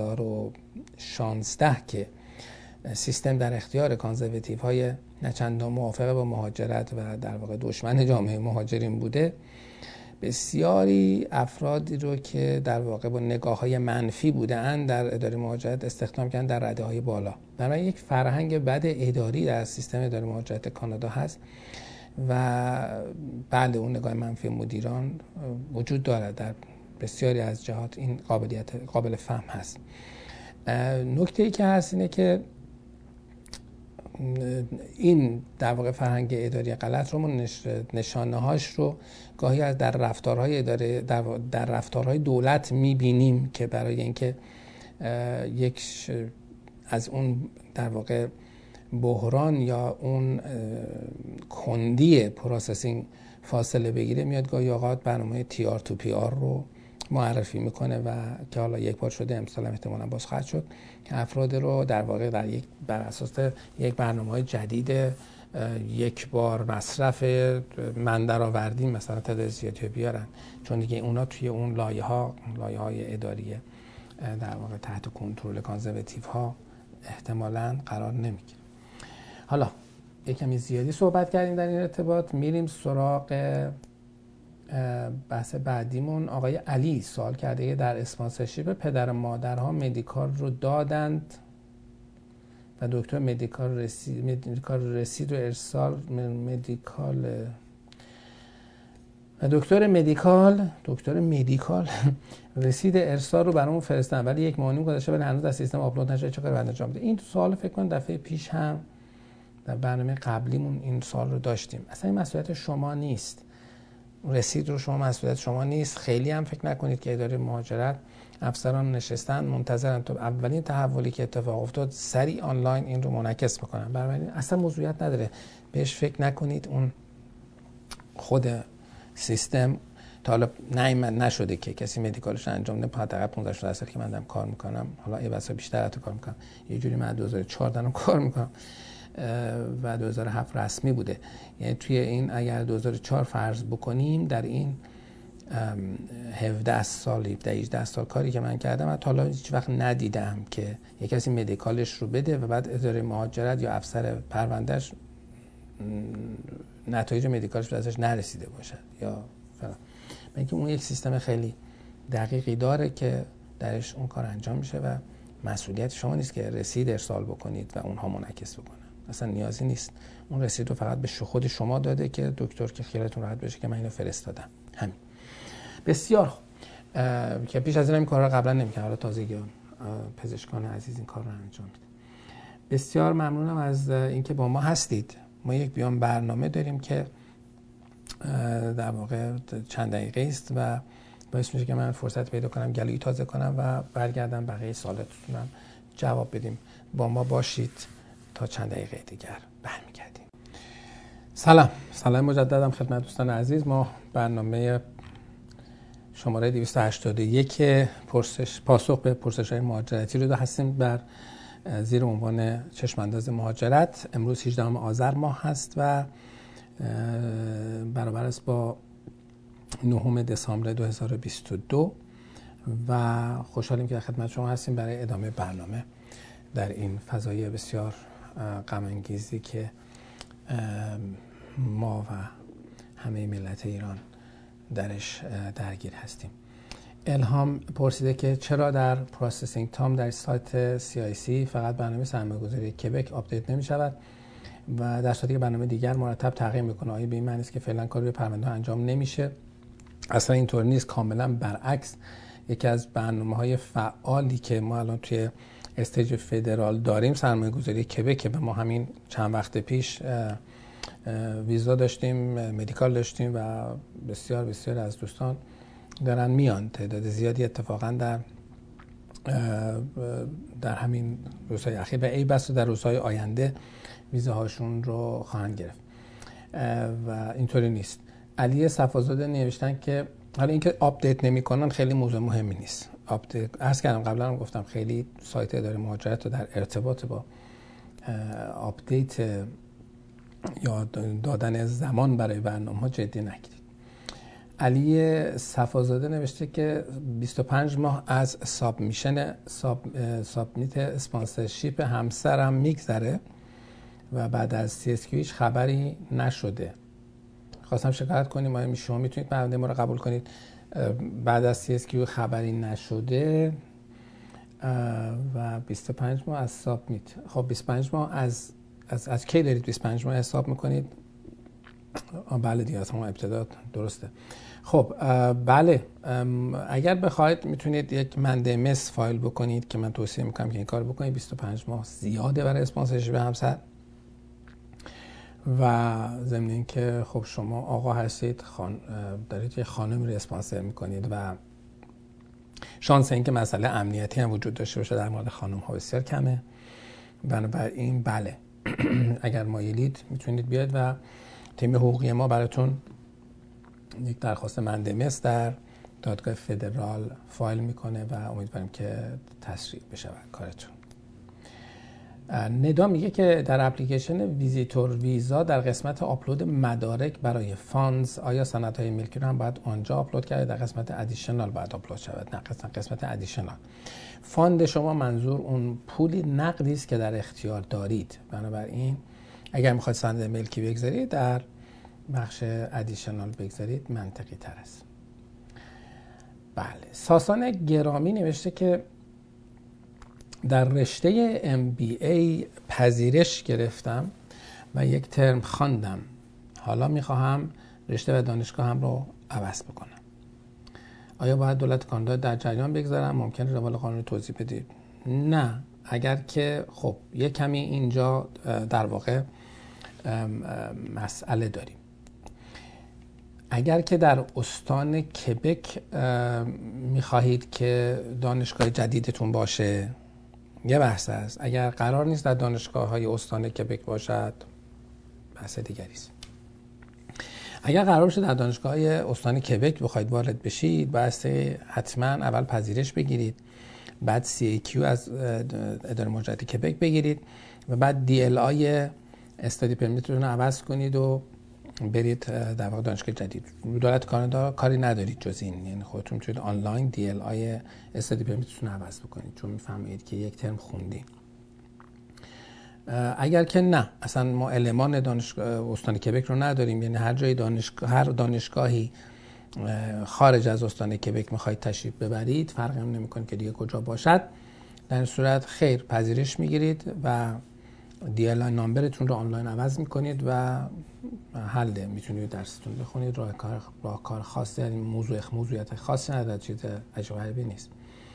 2016 که سیستم در اختیار کانزرواتیو های نچندان موافق با مهاجرت و در واقع دشمن جامعه مهاجرین بوده، بسیاری افرادی رو که در واقع با نگاه‌های منفی بودند در اداره مهاجرت استخدام کردن در رده‌های بالا. برای یک فرهنگ بد اداری در سیستم اداره مهاجرت کانادا هست و بله اون نگاه منفی مدیران وجود دارد در بسیاری از جهات. این قابل فهم هست. نکته‌ای که هست اینه که این در واقع فرهنگ اداری غلط رو ما نشانه‌هاش رو گاهی از در رفتارهای اداره در رفتارهای دولت می‌بینیم که برای اینکه یک از اون در واقع بحران یا اون کندی پروسسینگ فاصله بگیره، میاد گاهی اوقات برنامه TR تو PR رو معرفی میکنه و که حالا یک بار شده، امسال هم احتمالاً باز خواهد شد، که افراد رو در واقع بر اساس یک برنامه جدید یک بار مصرف من درآوردی مثلا تعداد زیادی بیارن، چون دیگه اونا توی اون لایه‌های اداری در واقع تحت کنترل کانزرواتیو ها احتمالاً قرار نمیگیره. حالا یک کمی زیادی صحبت کردیم در این ارتباط، میریم سراغ بحث بعدیمون. آقای علی سوال کرده در اسپانسرشیپ پدر و مادرها مدیکال رو دادند و دکتر مدیکال رسید و ارسال دکتر مدیکال رسید ارسال رو برامون فرستادن ولی یک ماه گذشته ولی هنوز در سیستم آپلود نشده، چه کاری باید انجام بده؟ این سوال فکر کنم دفعه پیش هم در برنامه قبلیمون این سوال رو داشتیم. اصلا این مسئولیت شما نیست. رسید رو شما، مسئولیت شما نیست. خیلی هم فکر نکنید که اداره مهاجرت افسران نشستن منتظرن تا اولین تحولی که اتفاق افتاد سریع آنلاین این رو منعکس بکنن. بنابراین اصلا موضوعیت نداره، بهش فکر نکنید. اون خود سیستم تا حالا نشده که کسی مدیکالش انجام نده. حداقل 15 سال که من دارم کار میکنم، حالا یه بسا بیشتر حتی کار میکنم، یه جوری من 2004 دارم کار میکنم و 2007 رسمی بوده. یعنی توی این اگر 2004 فرض بکنیم، در این 17 سال 18 سال کاری که من کردم، من تا حالا هیچ وقت ندیدم که یک کسی مدیکالش رو بده و بعد اداره مهاجرت یا افسر پروندهش نتایج مدیکالش به ازش نرسیده باشه یا فلان. اینکه اون یک سیستم خیلی دقیقی داره که درش اون کار انجام میشه و مسئولیت شما نیست که رسید ارسال بکنید و اونها منعکس بکنن. اصلا نیازی نیست. اون رسید رو فقط به خود شما داده که دکتر که خیالتون راحت بشه که من اینو فرستادم. همین. بسیار خوب. که پیش از این این کارا رو قبلا نمی‌کردم، حالا تازگی پزشکان عزیز این کار رو انجام میدن. بسیار ممنونم از اینکه با ما هستید. ما یک بیان برنامه داریم که در واقع چند دقیقه است و باعث میشه که من فرصت پیدا کنم گلویی تازه کنم و برگردم بقیه سوالاتتونم جواب بدیم. با ما باشید تا چند دقیقه دیگر برمیگردیم. سلام مجددم خدمت دوستان عزیز. ما برنامه شماره 281 پاسخ به پرسش‌های مهاجرتی رو هستیم بر زیر عنوان چشمانداز مهاجرت. امروز 18 آذر ماه هست و برابر است با 9 دسامبر 2022 و خوشحالیم که در خدمت شما هستیم برای ادامه برنامه در این فضای بسیار غم انگیزی که ما و همه ملت ایران درش درگیر هستیم. الهام پرسیده که چرا در پروسسینگ تام در سایت CIC فقط برنامه سرمایه‌گذاری کبک آپدیت نمی شود و در صورتی که برنامه دیگر مرتب تغییر میکنه؟ آیا به این معنی است که فعلا کار روی پرونده انجام نمیشه؟ اصلا اینطور نیست، کاملا برعکس. یکی از برنامه‌های فعالی که ما الان توی استیج فدرال داریم سرمایه‌گذاری کبک. به ما همین چند وقت پیش ویزا داشتیم، مدیکال داشتیم و بسیار بسیار از دوستان دارن میان. تعداد زیادی اتفاقا در همین روزهای اخیر و ای بس در روزهای آینده ویزاهاشون رو خواهند گرفت و اینطوری نیست. علی صفازاده نوشتن که حالا اینکه آپدیت نمی‌کنن خیلی موضوع مهمی نیست. آپدیت عرض کردم، قبلا هم گفتم، خیلی سایت اداره مهاجرت رو در ارتباط با آپدیت یا دادن زمان برای برنامه‌ها جدی نگیرید. علی صفازاده نوشته که 25 ماه از سابمیت اسپانسرشیپ همسرم میگذره و بعد از CSQ هیچ خبری نشده. خواستم شکایت کنیم، آیا شما میتونید پرونده ما رو قبول کنید؟ بعد از CSQ خبری نشده و 25 ماه از سابمیت. خب 25 ماه از کی دارید 25 ماه حساب میکنید؟ بله دیگه، از همون ابتدا درسته. خب بله، اگر بخواید میتونید یک مندمس فایل بکنید که من توصیه میکنم که این کار بکنید. 25 ماه زیاده برای اسپانسرشیپ همسر و ضمن اینکه خب شما آقا هستید، دارید یه خانمی رو اسپانسر میکنید و شانس اینکه مسئله امنیتی هم وجود داشته باشه در مورد خانم ها بسیار کمه. بنابراین بله، اگر مایلید میتونید بیاید و تیم حقوقی ما براتون یک درخواست مندمس در دادگاه فدرال فایل میکنه و امیدواریم که تسریع بشه کارتون. ندا میگه که در اپلیکیشن ویزیتور ویزا در قسمت آپلود مدارک برای فاندز آیا سندهای ملکی رو هم باید آنجا آپلود کرد؟ در قسمت ادیشنال باید آپلود شود؟ نه، قسمت ادیشنال. فاند شما منظور اون پولی نقدی است که در اختیار دارید. بنابراین اگر میخواید سند ملکی بگذارید در بخش ادیشنال بگذارید منطقی تر است. بله، ساسان گرامی نوشته که در رشته MBA پذیرش گرفتم و یک ترم خواندم. حالا میخواهم رشته و دانشگاهم رو عوض بکنم. آیا باید دولت کانادا در جریان بگذارم؟ ممکنه روال قانونی توضیح بدید؟ نه، اگر که خب یه کمی اینجا در واقع مسئله داریم. اگر که در استان کبک میخواهید که دانشگاه جدیدتون باشه یه بحث است. اگر قرار نیست در دانشگاه‌های استان کبک باشد بحث دیگری است. اگر قرار باشه در دانشگاه‌های استان کبک بخواید وارد بشید باید حتما اول پذیرش بگیرید، بعد CAQ از اداره مهاجرت کبک بگیرید و بعد DLI استادی پرمیتتون رو عوض کنید و برید در واقع دانشگاه جدید. دولت کانادا کاری ندارید جز این، یعنی خودتون میتونید آنلاین DLI استادی پرمیتتون رو عوض بکنید چون میفهمید که یک ترم خوندید. اگر که نه، اصلا ما المان دانشگاه استان کبک رو نداریم، یعنی هر جای هر دانشگاهی خارج از استان کبک میخواید تشریف ببرید فرقی هم نمیکنه که دیگه کجا باشد، در این صورت خیر پذیرش میگیرید و DLI نامبرتون رو آنلاین عوض میکنید و حل میتونید درستون بخونید. راه کار خاصی، یعنی موضوعیت خاصی نداره، چیز عجیب غریبی نیست.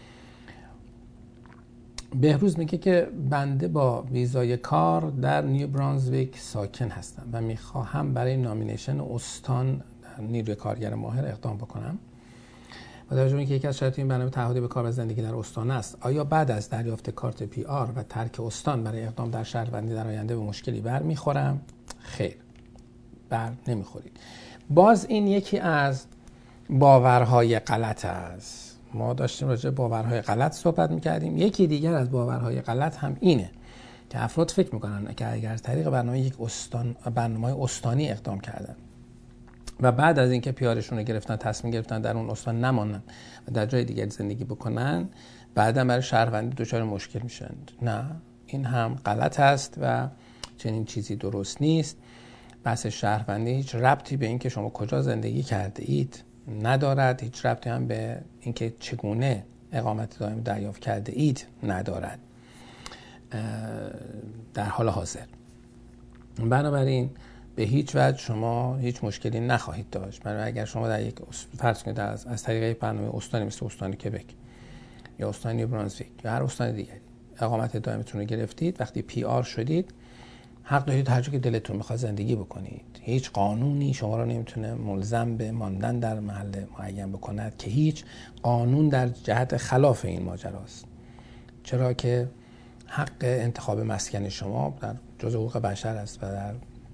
بهروز میگه که بنده با ویزای کار در نیو برانزویک ساکن هستم و میخواهم برای نامینیشن استان نیروی کارگر ماهر اقدام بکنم. با توجه به اینکه یکی از شرایط این برنامه تعهدی به کار و زندگی در استان است، آیا بعد از دریافت کارت PR و ترک استان برای اقدام در شهروندی در آینده به مشکلی برمیخورم؟ خیر، بر نمیخورید. باز این یکی از باورهای غلط است. ما داشتیم راجع به باورهای غلط صحبت میکردیم. یکی دیگر از باورهای غلط هم اینه که افراد فکر میکنن که اگر از طریق برنامه استانی اقدام کردن و بعد از اینکه پیارشون رو گرفتن، تصمیم گرفتن در اون استان نمانن و در جای دیگر زندگی بکنن، بعدا برای شهروندی دچار مشکل میشن. نه، این هم غلط است و چنین چیزی درست نیست. بحث شهروندی هیچ ربطی به اینکه شما کجا زندگی کرده اید ندارد، هیچ ربطی هم به اینکه چگونه اقامت دائم دریافت کرده اید ندارد در حال حاضر. بنابراین به هیچ وجه شما هیچ مشکلی نخواهید داشت. بنابراین اگر شما در یک فرض کنید از طریق برنامه استانی مثل استان کبک یا استان نیو برانزویک یا هر استان دیگری اقامت دائمتون رو گرفتید، وقتی PR شدید حق دارید هر جا که دلتون میخواد زندگی بکنید. هیچ قانونی شما رو نمیتونه ملزم به ماندن در محل معین بکند که هیچ قانون در جهت خلاف این ماجراست. چرا که حق انتخاب مسکن شما در جزء حقوق بشر است و در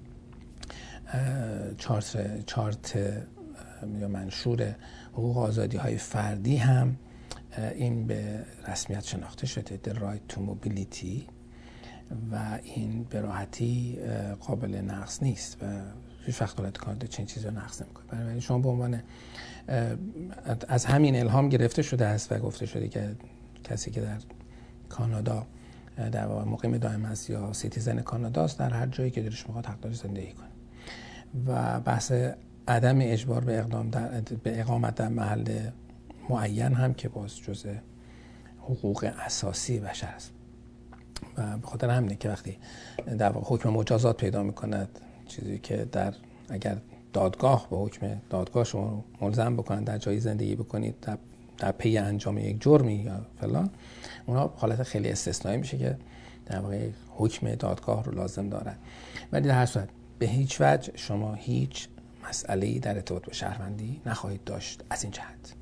چارت یا منشور حقوق آزادی های فردی هم این به رسمیت شناخته شده، the right to mobility، و این به راحتی قابل نقض نیست و هیچ وقت دولت کانادا چنین چیزی رو نقض نمی‌کنه. برای شما به عنوان از همین الهام گرفته شده است و گفته شده که کسی که در کانادا در واقع مقیم دائم است یا سیتیزن کاناداست، در هر جایی که دلش می‌خواد حق داره زندگی کنه. و بحث عدم اجبار به اقامت در محل معین هم که باز جزء حقوق اساسی بشر است. و به خاطر همینه که وقتی در واقع حکم مجازات پیدا میکند، چیزی که اگر دادگاه به حکم دادگاه شما ملزم بکنن در جایی زندگی بکنید در پی انجام یک جرمی یا فلان، اونا حالت خیلی استثنایی میشه که در واقع حکم دادگاه رو لازم دارن. ولی در هر صورت به هیچ وجه شما هیچ مسئله‌ای در ارتباط به شهروندی نخواهید داشت از این جهت.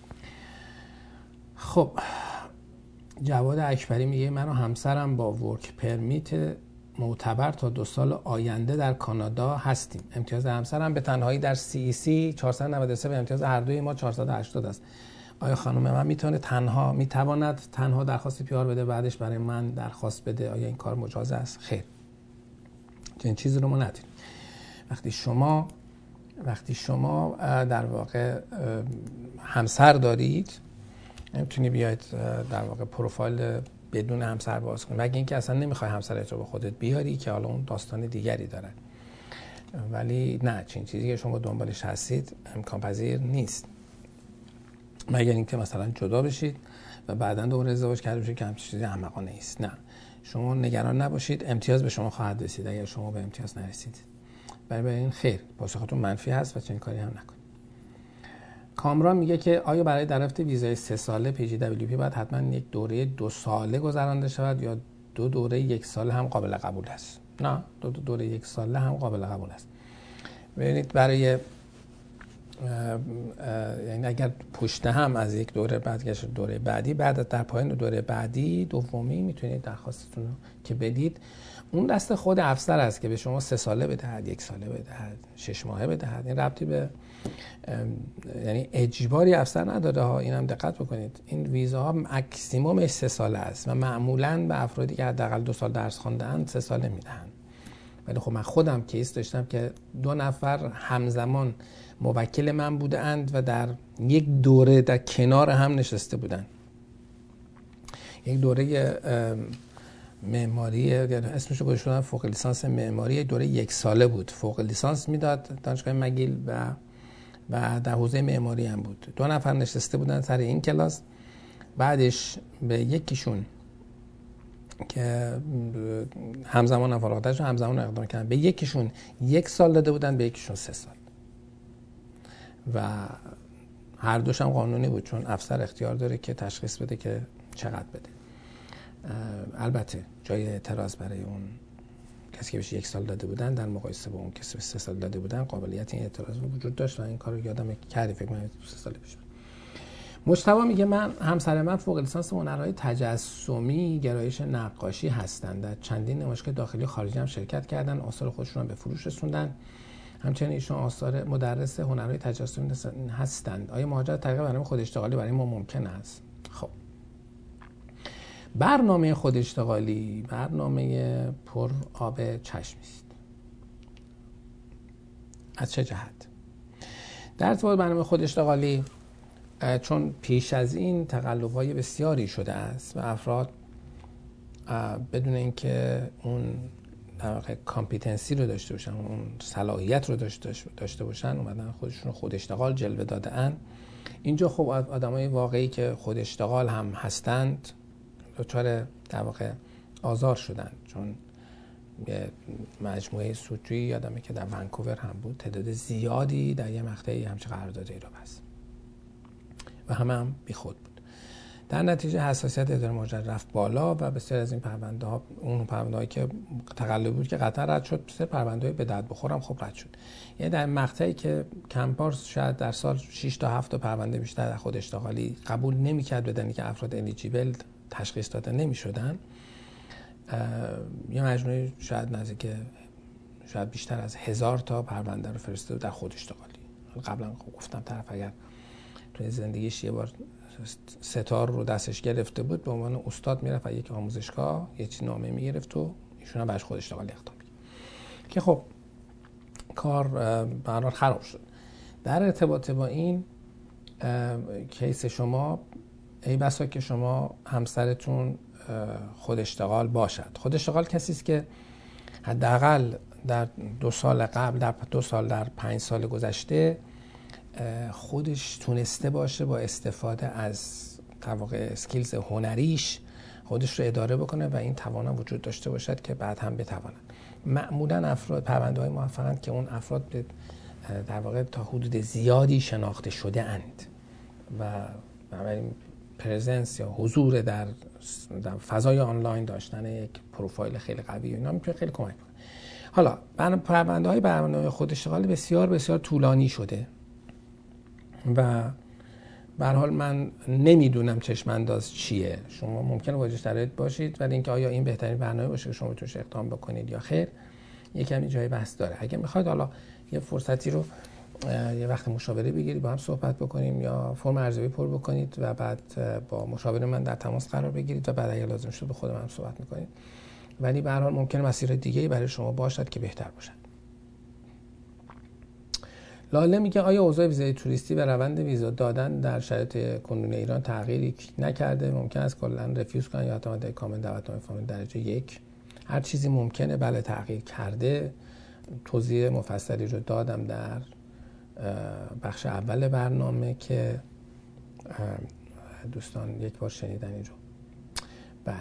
خب، جواد اکبری میگه من و همسرم با ورک پرمیت معتبر تا 2 سال آینده در کانادا هستیم. امتیاز همسرم به تنهایی در CEC 493 و امتیاز هر دوی ما 480 است. آیا خانم من میتواند تنها درخواست PR بده بعدش برای من درخواست بده؟ آیا این کار مجاز است؟ خیر، چنین چیزی رو ما نداریم. وقتی شما در واقع همسر دارید، نمیتونی بیاید در واقع پروفایل بدون همسر باز کنی، مگه اینکه اصلا نمیخوای همسرت رو با خودت بیاری که حالا اون داستان دیگری داره. ولی نه، چنین چیزی که شما دنبالش هستید امکان پذیر نیست، مگر اینکه مثلا جدا بشید و بعداً دوباره ازدواج کرده بشید که همچین چیزی احمقانه است. نه، شما نگران نباشید، امتیاز به شما خواهد رسید اگر شما به امتیاز نرسید. برای این خیر، پاسختون منفی هست و چنین کاری هم نکنید. کامران میگه که آیا برای دریافت ویزای 3 ساله PGWP باید حتما یک دوره 2 ساله گذرانده شود یا 2 دوره 1 ساله هم قابل قبول است؟ نه، 2 دوره 1 ساله هم قابل قبول است. ببینید، برای یعنی اگر پشت هم از یک دوره بعد گشت دوره بعدی، بعد در پایان دوره بعدی دومی میتونید درخواستتون رو که بدید، اون دست خود افسر است که به شما 3 ساله بدهد، 1 ساله بدهد، 6 ماهه بدهد. این ربطی به یعنی اجباری افسر نداره ها، اینم دقت بکنید. این ویزاها ماکسیمومش 3 ساله است و معمولاً به افرادی که حداقل 2 سال درس خوانده‌اند 3 ساله میدهن. ولی خب من خودم کیس داشتم که 2 نفر همزمان موکل من بودند و در یک دوره در کنار هم نشسته بودند. یک دوره معماری، اسمش رو گذاشتم فوق لیسانس معماری، یک دوره 1 ساله بود. فوق لیسانس میداد دانشگاه مگیل و در حوزه معماری هم بود. 2 نفر نشسته بودن سر این کلاس. بعدش به یکیشون که همزمان فارغ‌التحصیل همزمان اقدام کردن، به یکیشون 1 سال داده بودن، به یکیشون 3 سال. و هر دوش هم قانونی بود، چون افسر اختیار داره که تشخیص بده که چقدر بده. البته جای اعتراض برای اون کسی که بهش 1 سال داده بودن در مقایسه با اون کسی به 3 سال داده بودن، قابلیت این اعتراض وجود داشت و این کارو یادم کردی، فکر کنم 3 سال پیش. مجتبی میگه همسر من فوق لیسانس هنرهای تجسمی گرایش نقاشی هستند. در چندین نمایشگاه داخلی و خارجی هم شرکت کردن، آثار خودشون رو به فروش رسوندن. همچنین ایشون آثار مدرس هنرهای تجسمی هستند. آیا مهاجرت طریق برنامه خود اشتغالی برای ما ممکن است؟ خب، برنامه خود اشتغالی برنامه پر آب چشمی است. از چه جهت؟ در ارتباط برنامه خود اشتغالی، چون پیش از این تقلب‌های بسیاری شده است و افراد بدون اینکه اون در واقع کامپیتنسی رو داشته باشن، اون صلاحیت رو داشته باشن، اومدن خودشون رو خود اشتغال جلوه دادن. اینجا خب آدمای واقعی که خود اشتغال هم هستند دچار در واقع آزار شدن، چون یه مجموعه سودجویی یادمه که در ونکوور هم بود، تعداد زیادی در یه مقطعی همچه قراردادی رو بست و هم بی خود بود. در نتیجه حساسیت اداره مهاجرت رفت بالا و بسیار از این پرونده ها، اون پرونده هایی که تقلبی بود که قطعا رد شد، بسیار پرونده های به درد بخورم خب رد شد. یعنی در مقطعی که کمپارس شاید در سال 6 تا 7 تا پرونده بیشتر در خود اشتغالی قبول نمی‌کرد بدن که افراد الیجیبل تشخیص داده نمی‌شدن، یه مجموعه شاید نزدیک شاید بیشتر از 1000 تا پرونده رو فرستاده در خود اشتغالی. قبلا گفتم طرف اگر توی زندگیش یه بار ستار رو دستش گرفته بود، به عنوان استاد میرفت و یک آموزشگاه یه چیز نامه میگرفت و ایشون هم برش خود اشتغالی اقدام کرد که خب کار به هر حال خراب شد. در ارتباط با این کیس شما، ای بسا که شما همسرتون خود اشتغال باشد. خود اشتغال کسی است که حداقل در 2 سال قبل، در 2 سال، در 5 سال گذشته خودش تونسته باشه با استفاده از در واقع اسکیلز هنریش خودش رو اداره بکنه و این توانا وجود داشته باشد که بعد هم بتوانند. معمولا افراد پرونده‌های موفقند که اون افراد به در واقع تا حدود زیادی شناخته شده اند و بنابراین پرزنس یا حضور در فضای آنلاین داشتن یک پروفایل خیلی قوی اینا میتونه خیلی کمک کنه. حالا پرونده‌های برنامه خود اشتغال بسیار بسیار طولانی شده و به هر حال من نمیدونم چشم انداز چیه. شما ممکنه واجد شرایط باشید، ولی اینکه آیا این بهترین برنامه باشه که شما بتونید اقدام بکنید یا خیر، یک کمی جای بحث داره. اگه میخواید حالا یه فرصتی رو یه وقت مشاوره بگیرید، با هم صحبت بکنیم یا فرم ارزیابی پر بکنید و بعد با مشاور من در تماس قرار بگیرید و بعد اگه لازم شد به خود من صحبت میکنید. ولی به هر حال ممکنه مسیر دیگه‌ای برای شما باشد که بهتر باشد. لاله میگه آیا اوضاع ویزای توریستی و روند ویزا دادن در شرایط کنونی ایران تغییری نکرده؟ ممکن است کلا رفیوز کنن یا اعتماد کامل دعوتنامه فامیل درجه 1؟ هر چیزی ممکنه، بله تغییر کرده. توضیح مفصلی رو دادم در بخش اول برنامه که دوستان یک بار شنیدن این رو. بله.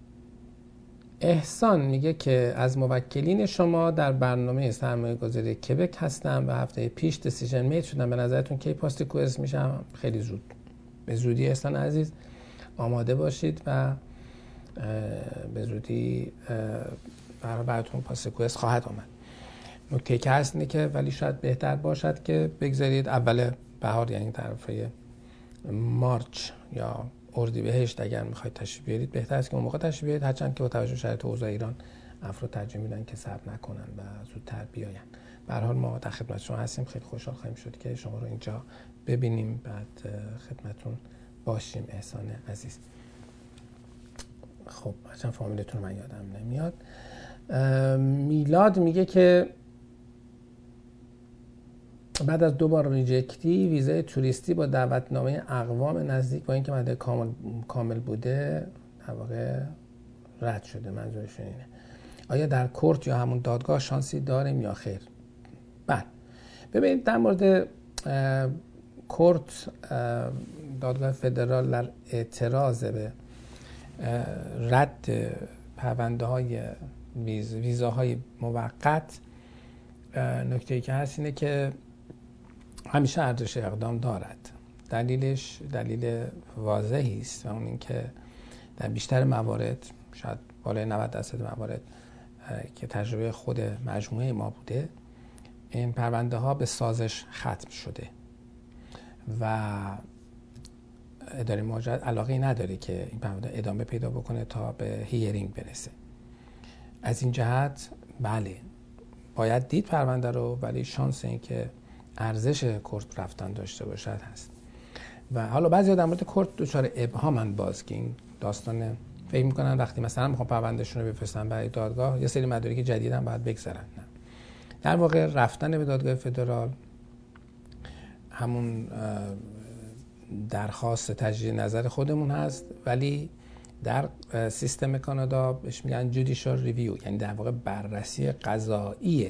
احسان میگه که از موکلین شما در برنامه سرمایه گذاری کبک هستم و هفته پیش دیسیژن میت شدم. به نظرتون کی پاست ریکوست میشم؟ خیلی زود، به زودی احسان عزیز آماده باشید و به زودی براتون پاست ریکوست خواهد آمد. نکته که هست اینه که ولی شاید بهتر باشد که بگذارید اول بهار، یعنی طرفه مارچ یا اردیبهشت اگر میخواید تشریف بیارید، بهتر است که اون موقع تشریف بیارید، هرچند که با توجه به شرایط اوضاع ایران افراد ترجیح میدن که صبر نکنن و زودتر بیاین. به هر حال ما در خدمت شما هستیم، خیلی خوشحال خواهیم شد که شما رو اینجا ببینیم، بعد خدمتتون باشیم. احسان عزیز. خب هرچند فامیلتون من یادم نمیاد. میلاد میگه که بعد از 2 بار ریجکتی ویزای توریستی با دعوتنامه اقوام نزدیک با اینکه مدرک کامل بوده در واقع رد شده. منظورشون اینه. آیا در کورت یا همون دادگاه شانسی داریم یا خیر؟ بله. ببینید در مورد کورت، دادگاه فدرال در اعتراض به رد پرونده‌های ویزاهای موقت، نکته‌ای که هست اینه که همیشه ارزش اقدام دارد. دلیلش دلیل واضحی است و اون این که در بیشتر موارد، شاید بالای 90% موارد که تجربه خود مجموعه ما بوده، این پرونده ها به سازش ختم شده و اداره مهاجرت علاقه نداره که این پرونده ادامه پیدا بکنه تا به هیرینگ برسه. از این جهت بله باید دید پرونده رو، ولی شانس این که ارزش کورت رفتن داشته باشد هست. و حالا بعضی در مورد کورت دچار ابهامن، باز که این داستان فکر میکنن وقتی مثلا میخوام پروندهشون رو بفرستن برای دادگاه یه سری مدارک جدیدن باید بگذارن. نه، در واقع رفتن به دادگاه فدرال همون درخواست تجدید نظر خودمون هست، ولی در سیستم کانادا بهش میگن جودیشال ریویو، یعنی در واقع بررسی قضایی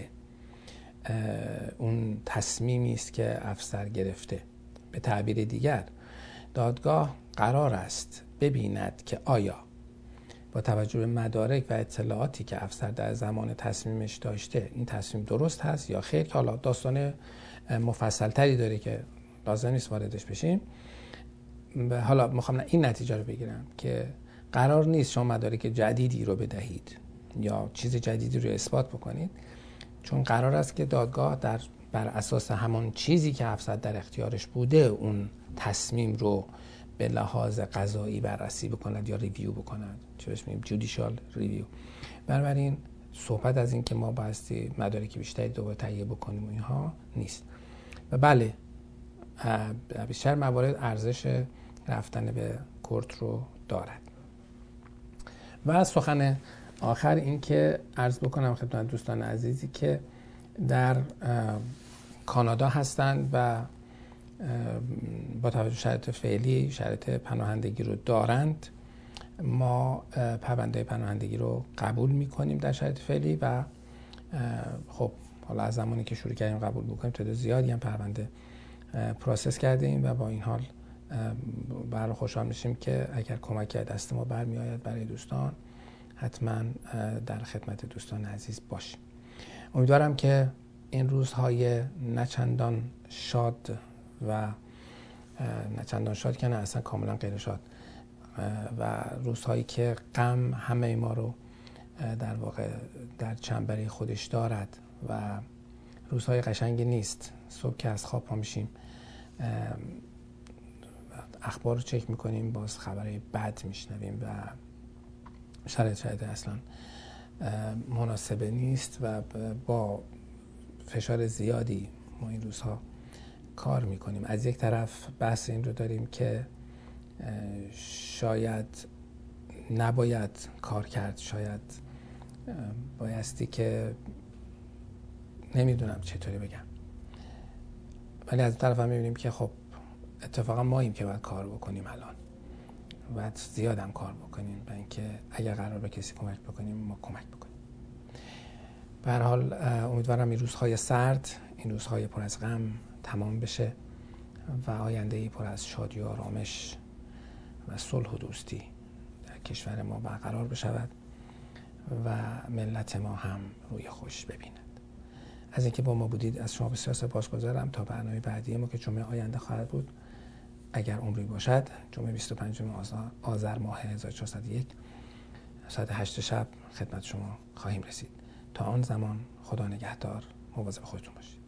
اون تصمیمی است که افسر گرفته. به تعبیر دیگر دادگاه قرار است ببیند که آیا با توجه به مدارک و اطلاعاتی که افسر در زمان تصمیمش داشته این تصمیم درست هست یا خیر، که حالا داستان مفصل تری داره که لازم نیست واردش بشیم. حالا میخوام این نتیجه رو بگیرم که قرار نیست شما مدارک جدیدی رو بدهید یا چیز جدیدی رو اثبات بکنید، چون قرار است که دادگاه بر اساس همون چیزی که افسر در اختیارش بوده اون تصمیم رو به لحاظ قضایی بررسی بکند یا ریویو بکند، چه بهش میگیم جودیشال ریویو. بنابراین صحبت از این که ما بایستی مدارک بیشتری دوباره تهیه بکنیم و اینها نیست. و بله بیشتر موارد ارزش رفتن به کورت رو دارد. و سخن آخر این که عرض بکنم خدمت دوستان عزیزی که در کانادا هستند و با توجه به شرایط فعلی شرایط پناهندگی رو دارند، ما پرونده پناهندگی رو قبول میکنیم در شرایط فعلی و خب حالا از زمانی که شروع کردیم قبول میکنیم تعداد زیادی هم پرونده پروسس کردیم و با این حال برای خوشحال میشیم که اگر کمکی دست ما برمی آید برای دوستان حتما در خدمت دوستان عزیز باشیم. امیدوارم که این روزهای نچندان شاد و نچندان شاد که نه اصلا کاملا غیر شاد و روزهایی که غم همه ما رو در واقع در چنبره خودش دارد و روزهای قشنگی نیست. صبح که از خواب پا میشیم اخبار رو چک میکنیم، باز خبرهای بد میشنویم و شرایط اصلا مناسبه نیست و با فشار زیادی ما این روزها کار میکنیم. از یک طرف بحث این رو داریم که شاید نباید کار کرد، شاید بایستی که نمیدونم چطوری بگم، ولی از طرف هم میبینیم که خب اتفاقا ماییم که باید کار بکنیم الان و زیاد هم کار بکنیم و اینکه اگر قرار به کسی کمک بکنیم ما کمک بکنیم. به هر حال امیدوارم این روزهای سرد، این روزهای پر از غم تمام بشه و آینده‌ای پر از شادی و آرامش و صلح و دوستی در کشور ما برقرار بشود و ملت ما هم روی خوش ببیند. از اینکه با ما بودید از شما بسیار سپاسگزارم. تا برنامه بعدی ما که جمعه آینده خواهد بود اگر عمری باشد، جمعه 25 آذر ماه 1401 ساعت 8 شب خدمت شما خواهیم رسید. تا آن زمان خدا نگهدار. مواظب خودتون باشید.